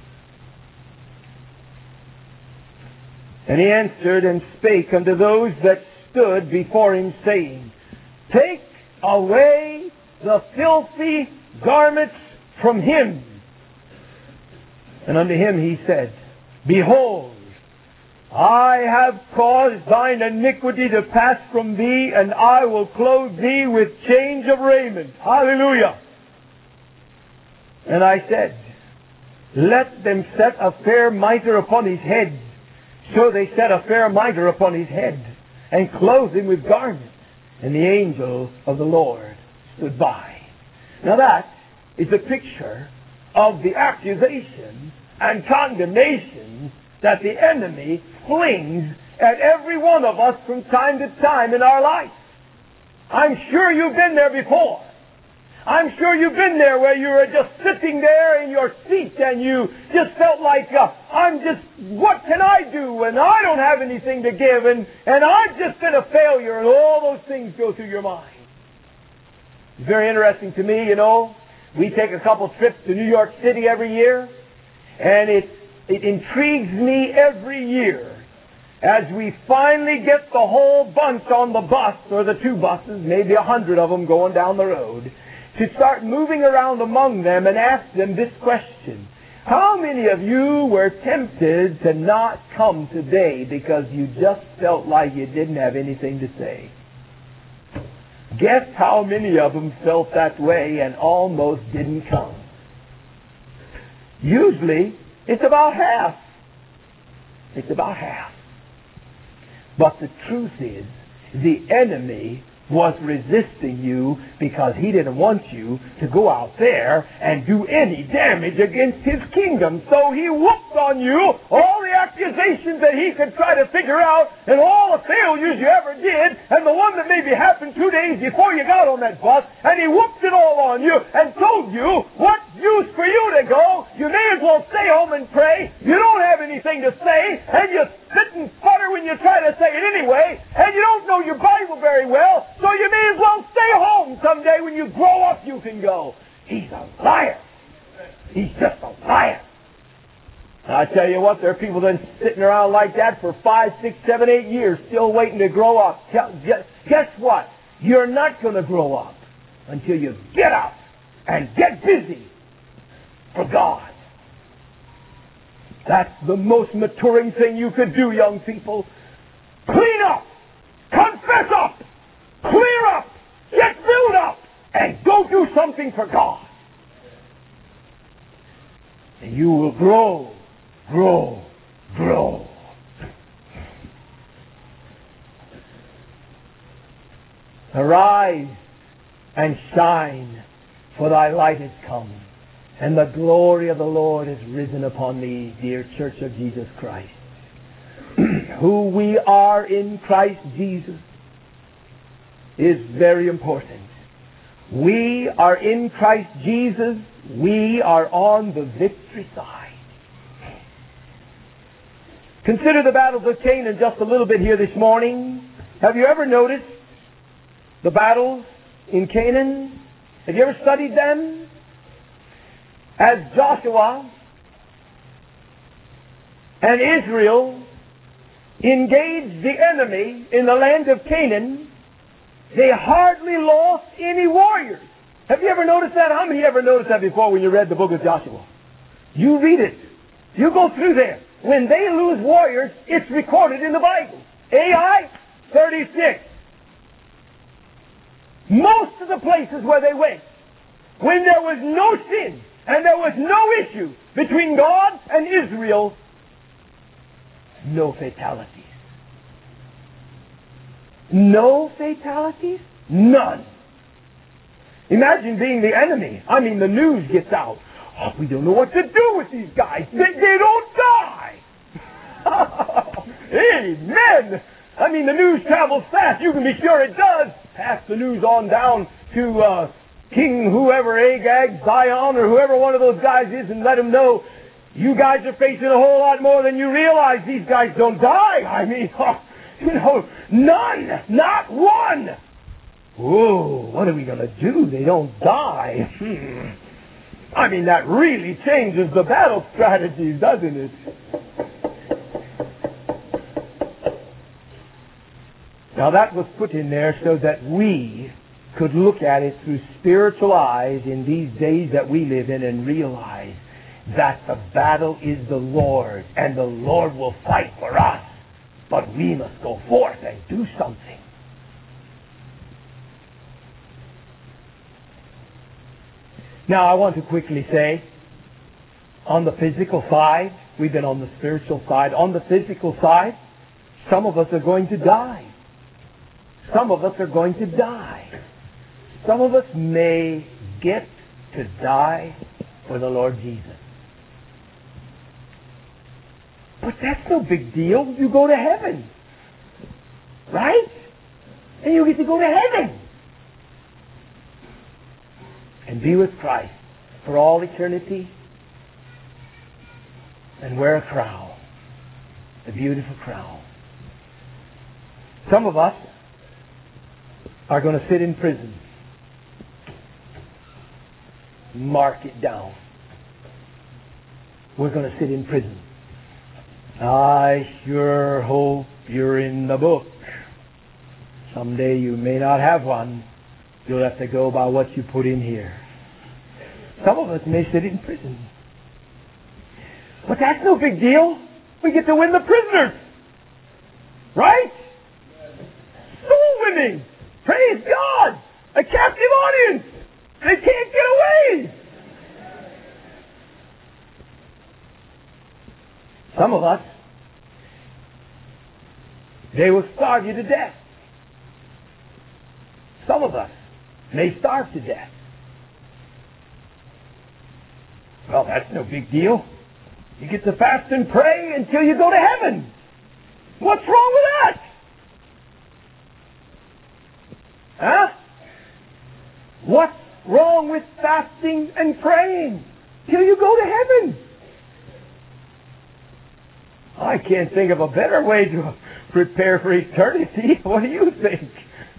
And he answered and spake unto those that stood before him, saying, take away the filthy garments from him. And unto him he said, behold, I have caused thine iniquity to pass from thee, and I will clothe thee with change of raiment. Hallelujah. And I said, let them set a fair mitre upon his head. So they set a fair mitre upon his head, and clothed him with garments. And the angel of the Lord stood by. Now that is a picture of the accusation and condemnation that the enemy flings at every one of us from time to time in our life. I'm sure you've been there before. I'm sure you've been there where you were just sitting there in your seat and you just felt like, uh, I'm just, what can I do? And I don't have anything to give, and, and I've just been a failure, and all those things go through your mind. It's very interesting to me, you know. We take a couple trips to New York City every year, and it, it intrigues me every year as we finally get the whole bunch on the bus, or the two buses, maybe a hundred of them going down the road, to start moving around among them and ask them this question. How many of you were tempted to not come today because you just felt like you didn't have anything to say? Guess how many of them felt that way and almost didn't come? Usually, it's about half. It's about half. But the truth is, the enemy was resisting you because he didn't want you to go out there and do any damage against his kingdom. So he whooped on you all the accusations that he could try to figure out, and all the failures you ever did, and the one that maybe happened two days before you got on that bus, and he whooped it all on you and told you what use for you to go. You may as well stay home and pray. You don't have anything to say, and you spit and sputter when you try to say it anyway, and you don't know your Bible very well, so you may as well stay home someday. When you grow up, you can go. He's a liar. He's just a liar. I tell you what, there are people that are sitting around like that for five, six, seven, eight years, still waiting to grow up. Guess what? You're not going to grow up until you get up and get busy for God. That's the most maturing thing you could do, young people. Clean up, confess up, clear up, get filled up, and go do something for God. And you will grow. Grow, grow. Arise and shine, for thy light is come, and the glory of the Lord is risen upon thee, dear Church of Jesus Christ. Who we are in Christ Jesus is very important. We are in Christ Jesus. We are on the victory side. Consider the battles of Canaan just a little bit here this morning. Have you ever noticed the battles in Canaan? Have you ever studied them? As Joshua and Israel engaged the enemy in the land of Canaan, they hardly lost any warriors. Have you ever noticed that? How many ever noticed that before when you read the book of Joshua? You read it. You go through there. When they lose warriors, it's recorded in the Bible. Ai thirty-six. Most of the places where they went, when there was no sin and there was no issue between God and Israel, no fatalities. No fatalities? None. Imagine being the enemy. I mean, the news gets out. Oh, we don't know what to do with these guys. They, they don't die. Amen. I mean, the news travels fast. You can be sure it does. Pass the news on down to uh, King whoever, Agag, Zion, or whoever one of those guys is, and let them know you guys are facing a whole lot more than you realize. These guys don't die. I mean, oh, you know, none. Not one. Whoa, what are we going to do? They don't die. Hmm. I mean, that really changes the battle strategies, doesn't it? Now, that was put in there so that we could look at it through spiritual eyes in these days that we live in and realize that the battle is the Lord, and the Lord will fight for us. But we must go forth and do something. Now, I want to quickly say, on the physical side, we've been on the spiritual side. On the physical side, some of us are going to die. Some of us are going to die. Some of us may get to die for the Lord Jesus. But that's no big deal. You go to heaven. Right? And you get to go to heaven. And be with Christ for all eternity and wear a crown, a beautiful crown. Some of us are going to sit in prison. Mark it down. We're going to sit in prison. I sure hope you're in the book. Someday you may not have one. You'll have to go by what you put in here. Some of us may sit in prison. But that's no big deal. We get to win the prisoners. Right? Soul winning. Praise God. A captive audience. They can't get away. Some of us, they will starve you to death. Some of us may starve to death. Well, that's no big deal. You get to fast and pray until you go to heaven. What's wrong with that? Huh? What's wrong with fasting and praying till you go to heaven? I can't think of a better way to prepare for eternity. What do you think?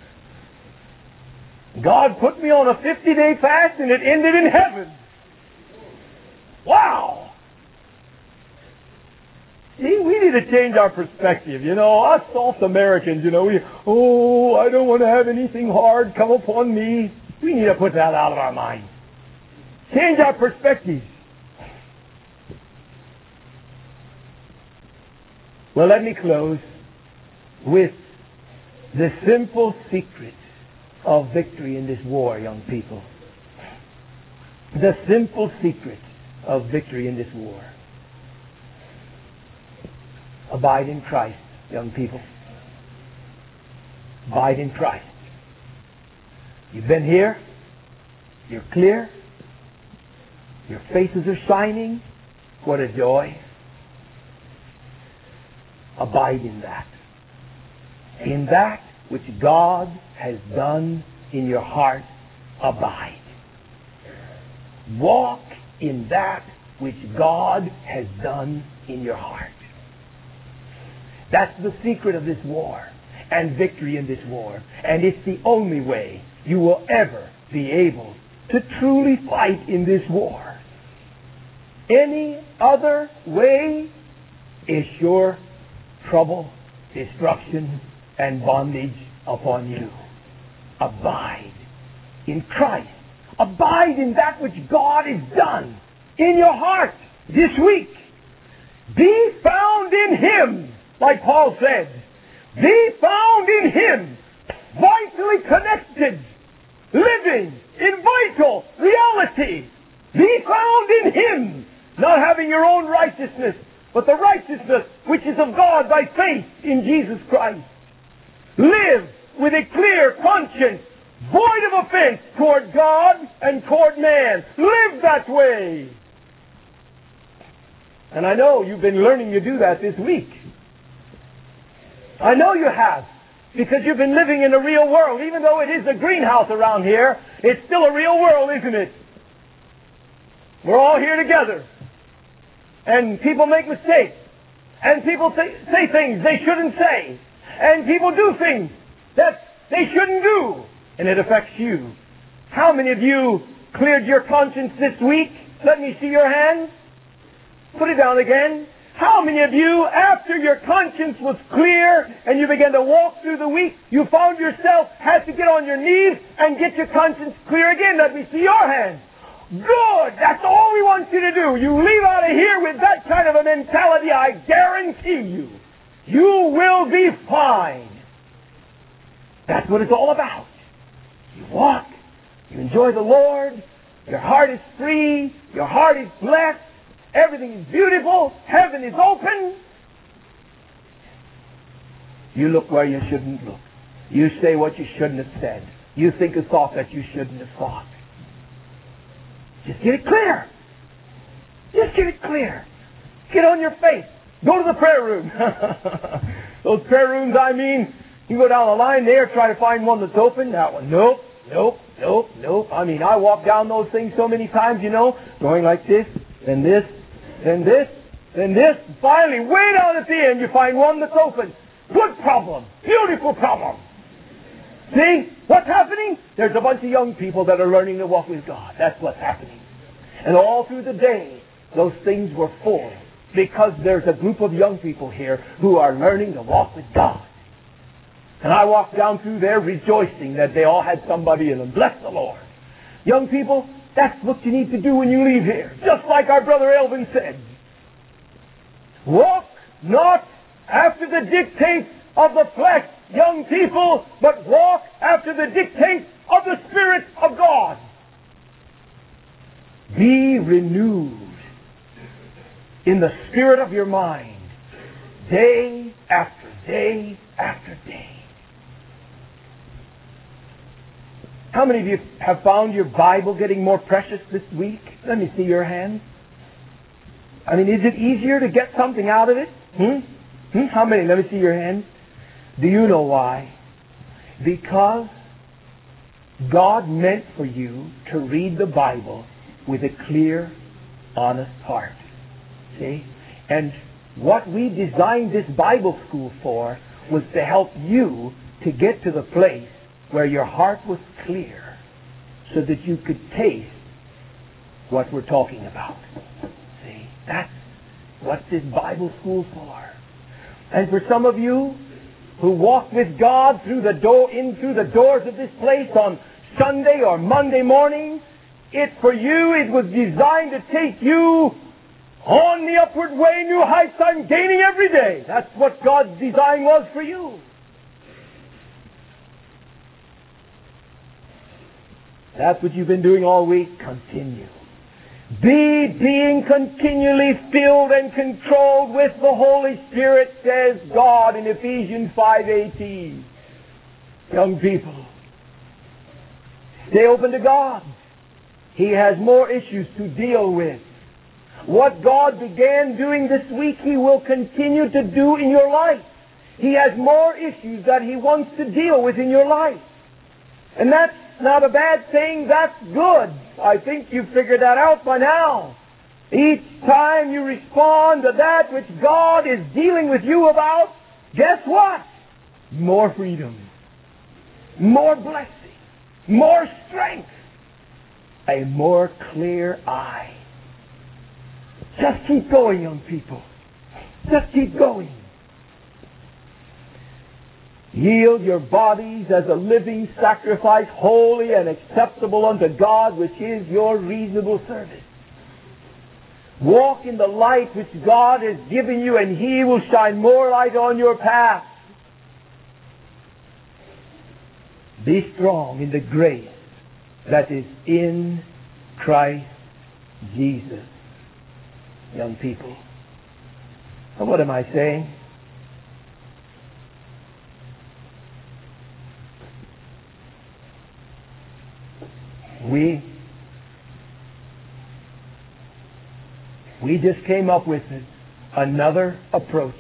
God put me on a fifty-day fast and it ended in heaven. Wow! See, we need to change our perspective. You know, us soft Americans, you know, we, oh, I don't want to have anything hard come upon me. We need to put that out of our mind. Change our perspective. Well, let me close with the simple secret of victory in this war, young people. The simple secret of victory in this war. Abide in Christ, young people. Abide in Christ. You've been here. You're clear. Your faces are shining. What a joy. Abide in that. In that which God has done in your heart, abide. Walk in that which God has done in your heart. That's the secret of this war and victory in this war. And it's the only way you will ever be able to truly fight in this war. Any other way is sure trouble, destruction, and bondage upon you. Abide in Christ. Abide in that which God has done in your heart this week. Be found in Him, like Paul said. Be found in Him, vitally connected, living in vital reality. Be found in Him, not having your own righteousness, but the righteousness which is of God by faith in Jesus Christ. Live with a clear conscience, void of offense toward God and toward man. Live that way. And I know you've been learning to do that this week. I know you have, because you've been living in a real world. Even though it is a greenhouse around here, it's still a real world, isn't it? We're all here together. And people make mistakes. And people say, say things they shouldn't say. And people do things that they shouldn't do. And it affects you. How many of you cleared your conscience this week? Let me see your hands. Put it down again. How many of you, after your conscience was clear and you began to walk through the week, you found yourself had to get on your knees and get your conscience clear again? Let me see your hands. Good! That's all we want you to do. You leave out of here with that kind of a mentality, I guarantee you, you will be fine. That's what it's all about. You walk, you enjoy the Lord, your heart is free, your heart is blessed, everything is beautiful, heaven is open. You look where you shouldn't look. You say what you shouldn't have said. You think a thought that you shouldn't have thought. Just get it clear. Just get it clear. Get on your face. Go to the prayer room. Those prayer rooms, I mean, you go down the line there, try to find one that's open. That one, nope, nope, nope, nope. I mean, I walk down those things so many times, you know, going like this, then this, then this, then this. Finally, way down at the end, you find one that's open. Good problem. Beautiful problem. See? What's happening? There's a bunch of young people that are learning to walk with God. That's what's happening. And all through the day, those things were full. Because there's a group of young people here who are learning to walk with God. And I walked down through there rejoicing that they all had somebody in them. Bless the Lord. Young people, that's what you need to do when you leave here. Just like our brother Elvin said. Walk not after the dictates of the flesh, young people, but walk after the dictates of the Spirit of God. Be renewed in the spirit of your mind, day after day after day. How many of you have found your Bible getting more precious this week? Let me see your hands. I mean, is it easier to get something out of it? Hmm? Hmm? How many? Let me see your hands. Do you know why? Because God meant for you to read the Bible with a clear, honest heart. See? And what we designed this Bible school for was to help you to get to the place where your heart was clear so that you could taste what we're talking about. See? That's what this Bible school's for. And for some of you who walk with God through the door, in through the doors of this place on Sunday or Monday morning, it for you, it was designed to take you on the upward way, new heights I'm gaining every day. That's what God's design was for you. That's what you've been doing all week. Continue. Be being continually filled and controlled with the Holy Spirit, says God in Ephesians five eighteen. Young people, stay open to God. He has more issues to deal with. What God began doing this week, He will continue to do in your life. He has more issues that He wants to deal with in your life. And that's not a bad thing, that's good. I think you've figured that out by now. Each time you respond to that which God is dealing with you about, guess what? More freedom, more blessing, more strength, a more clear eye. Just keep going, young people. Just keep going. Yield your bodies as a living sacrifice, holy and acceptable unto God, which is your reasonable service. Walk in the light which God has given you, and He will shine more light on your path. Be strong in the grace that is in Christ Jesus. Young people. And what am I saying? We we just came up with another approach,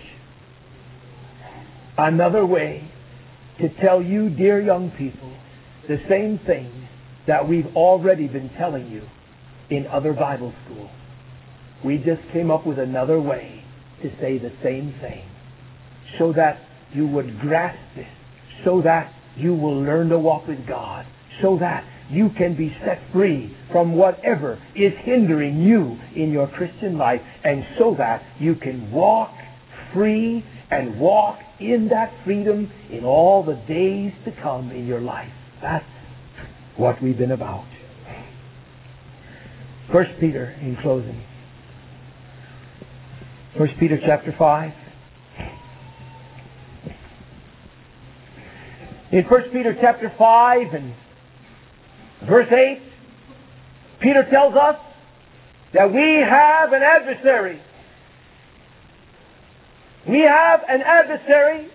another way to tell you, dear young people, the same thing that we've already been telling you in other Bible schools. We just came up with another way to say the same thing so that you would grasp this, so that you will learn to walk with God, so that you can be set free from whatever is hindering you in your Christian life, and so that you can walk free and walk in that freedom in all the days to come in your life. That's what we've been about. First Peter, in closing. First Peter chapter five. In First Peter chapter five and verse eight, Peter tells us that we have an adversary. We have an adversary.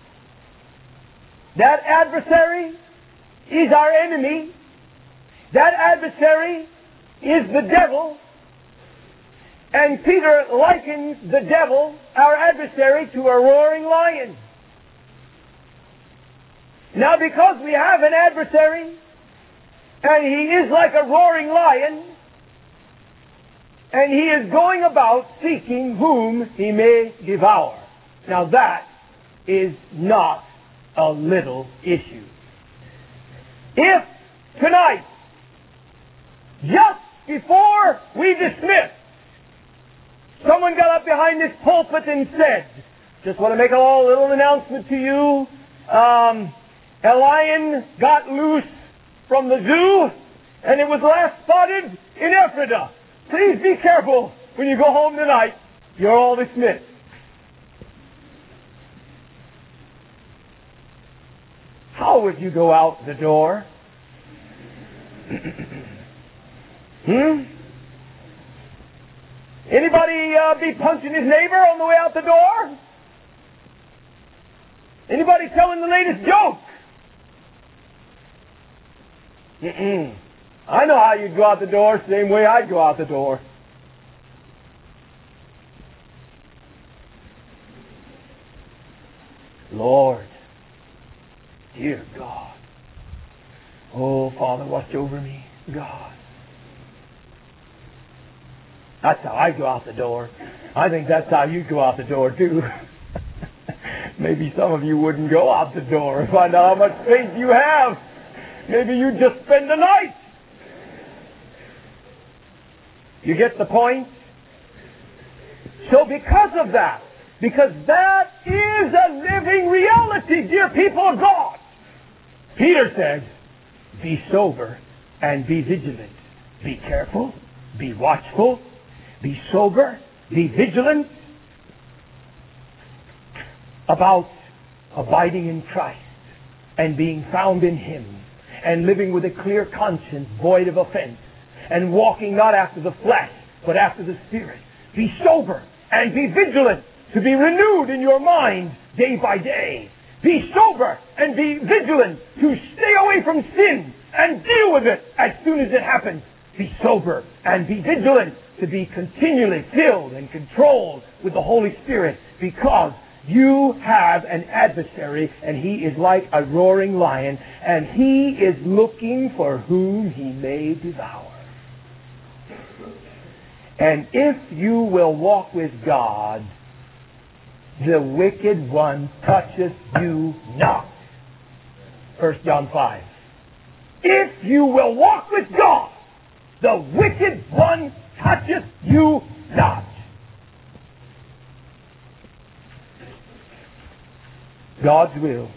That adversary is our enemy. That adversary is the devil. And Peter likens the devil, our adversary, to a roaring lion. Now, because we have an adversary, and he is like a roaring lion, and he is going about seeking whom he may devour. Now that is not a little issue. If tonight, just before we dismiss, someone got up behind this pulpit and said, just want to make a little announcement to you, um, a lion got loose from the zoo, and it was last spotted in Ephrata. Please be careful when you go home tonight. You're all dismissed. How would you go out the door? hmm? Anybody uh, be punching his neighbor on the way out the door? Anybody telling the latest joke? Mm-mm. I know how you'd go out the door, same way I'd go out the door. Lord, dear God. Oh, Father, watch over me, God. That's how I go out the door. I think that's how you go out the door, too. Maybe some of you wouldn't go out the door and find out how much faith you have. Maybe you'd just spend the night. You get the point? So because of that, because that is a living reality, dear people of God, Peter said, be sober and be vigilant. Be careful, be watchful, be sober, be vigilant about abiding in Christ and being found in Him and living with a clear conscience, void of offense, and walking not after the flesh, but after the Spirit. Be sober and be vigilant, to be renewed in your mind day by day. Be sober and be vigilant, to stay away from sin and deal with it as soon as it happens. Be sober and be vigilant, to be continually filled and controlled with the Holy Spirit, because you have an adversary, and he is like a roaring lion, and he is looking for whom he may devour. And if you will walk with God, the wicked one toucheth you not. First John five. If you will walk with God, the wicked one toucheth you not. God's will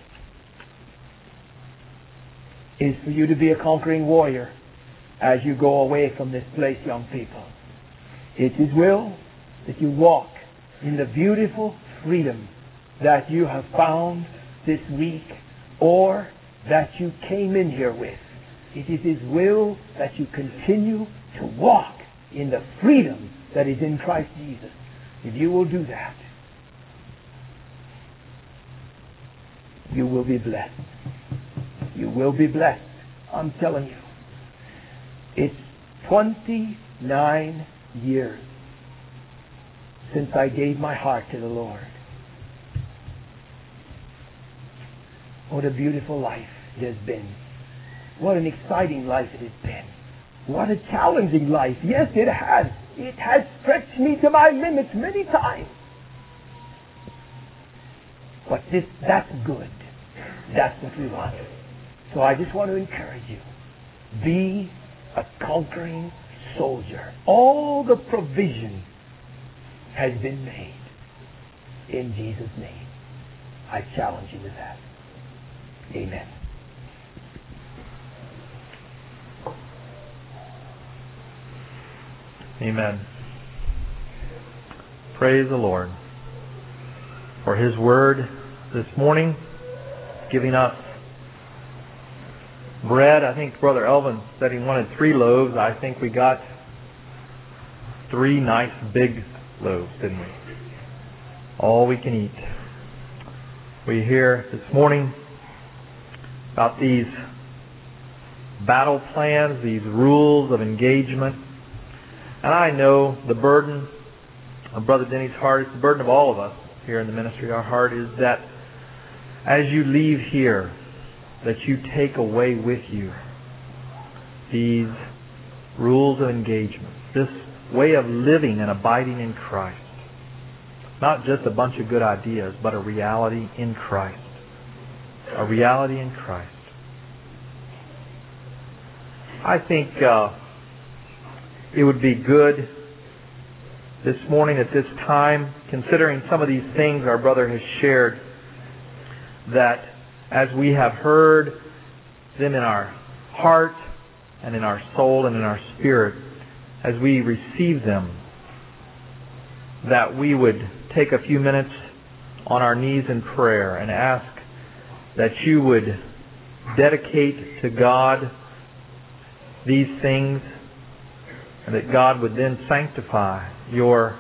is for you to be a conquering warrior as you go away from this place, young people. It's His will that you walk in the beautiful freedom that you have found this week, or that you came in here with. It is His will that you continue to walk in the freedom that is in Christ Jesus. If you will do that, you will be blessed. You will be blessed. I'm telling you. It's twenty-nine years since I gave my heart to the Lord. What a beautiful life it has been. What an exciting life it has been. What a challenging life. Yes, it has. It has stretched me to my limits many times. But this, that's good. That's what we want. So I just want to encourage you. Be a conquering soldier. All the provision has been made in Jesus' name. I challenge you to that. Amen. Amen. Praise the Lord for His Word this morning, giving us bread. I think Brother Elvin said he wanted three loaves. I think we got three nice big loaves, didn't we? All we can eat. We hear this morning about these battle plans, these rules of engagement. And I know the burden of Brother Denny's heart, it's the burden of all of us here in the ministry. Our heart is that as you leave here, that you take away with you these rules of engagement, this way of living and abiding in Christ. Not just a bunch of good ideas, but a reality in Christ. A reality in Christ. I think uh, it would be good this morning at this time, considering some of these things our brother has shared, that as we have heard them in our heart and in our soul and in our spirit, as we receive them, that we would take a few minutes on our knees in prayer and ask that you would dedicate to God these things, and that God would then sanctify your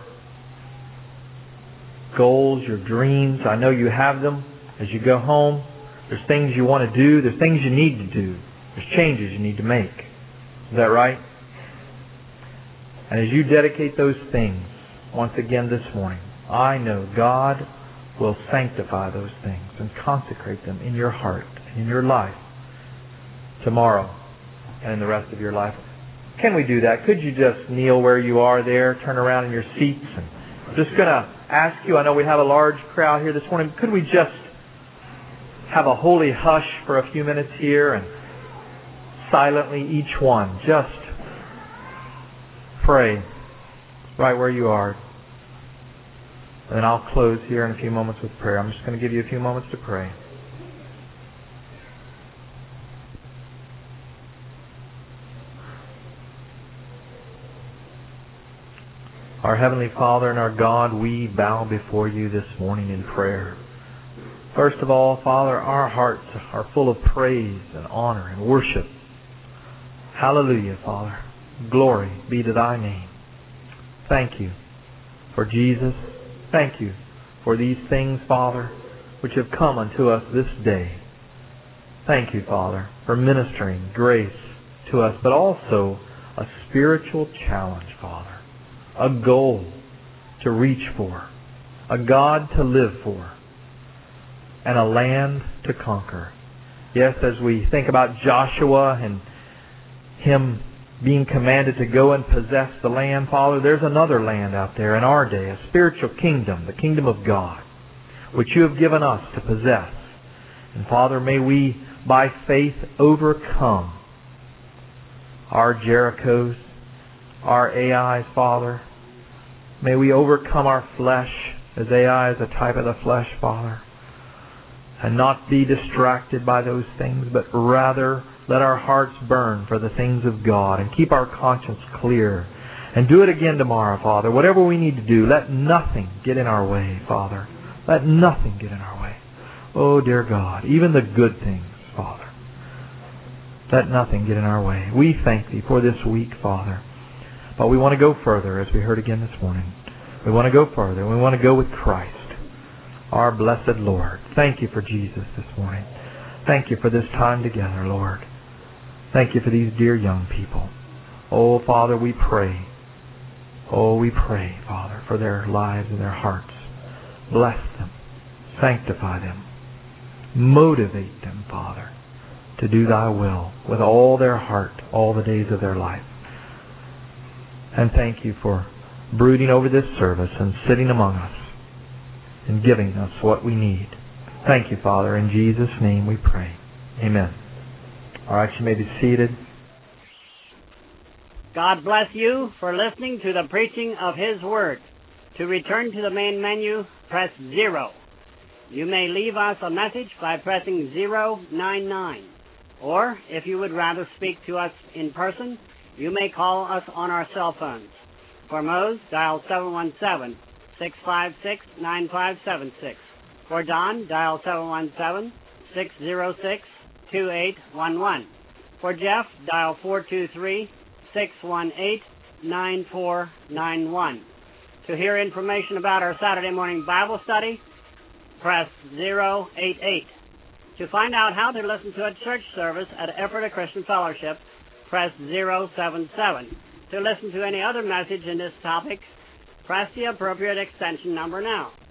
goals, your dreams. I know you have them. As you go home, there's things you want to do. There's things you need to do. There's changes you need to make. Is that right? And as you dedicate those things, once again this morning, I know God will sanctify those things and consecrate them in your heart and in your life tomorrow and in the rest of your life. Can we do that? Could you just kneel where you are there, turn around in your seats, and I'm just going to ask you, I know we have a large crowd here this morning, could we just have a holy hush for a few minutes here and silently each one just pray right where you are. And then I'll close here in a few moments with prayer. I'm just going to give you a few moments to pray. Our Heavenly Father and our God, we bow before you this morning in prayer. First of all, Father, our hearts are full of praise and honor and worship. Hallelujah, Father. Glory be to thy name. Thank you for Jesus. Thank you for these things, Father, which have come unto us this day. Thank you, Father, for ministering grace to us, but also a spiritual challenge, Father. A goal to reach for, a God to live for, and a land to conquer. Yes, as we think about Joshua and him being commanded to go and possess the land, Father, there's another land out there in our day, a spiritual kingdom, the kingdom of God, which you have given us to possess. And Father, may we by faith overcome our Jerichos, our Ai's, Father. May we overcome our flesh, as Ai is a type of the flesh, Father, and not be distracted by those things, but rather let our hearts burn for the things of God and keep our conscience clear. And do it again tomorrow, Father. Whatever we need to do, let nothing get in our way, Father. Let nothing get in our way. Oh, dear God, even the good things, Father. Let nothing get in our way. We thank Thee for this week, Father. But we want to go further, as we heard again this morning. We want to go further. We want to go with Christ, our blessed Lord. Thank you for Jesus this morning. Thank you for this time together, Lord. Thank you for these dear young people. Oh, Father, we pray. Oh, we pray, Father, for their lives and their hearts. Bless them. Sanctify them. Motivate them, Father, to do Thy will with all their heart, all the days of their life. And thank you for brooding over this service and sitting among us and giving us what we need. Thank you, Father. In Jesus' name we pray. Amen. All right, you may be seated. God bless you for listening to the preaching of His Word. To return to the main menu, press zero. You may leave us a message by pressing zero nine nine. Or, if you would rather speak to us in person, you may call us on our cell phones. For Mose, dial seven one seven, six five six, nine five seven six. For Don, dial seven one seven, six zero six, two eight one one. For Jeff, dial four two three, six one eight, nine four nine one. To hear information about our Saturday morning Bible study, press zero eight eight. To find out how to listen to a church service at Ephrata Christian Fellowship, press zero seven seven. To listen to any other message in this topic, press the appropriate extension number now.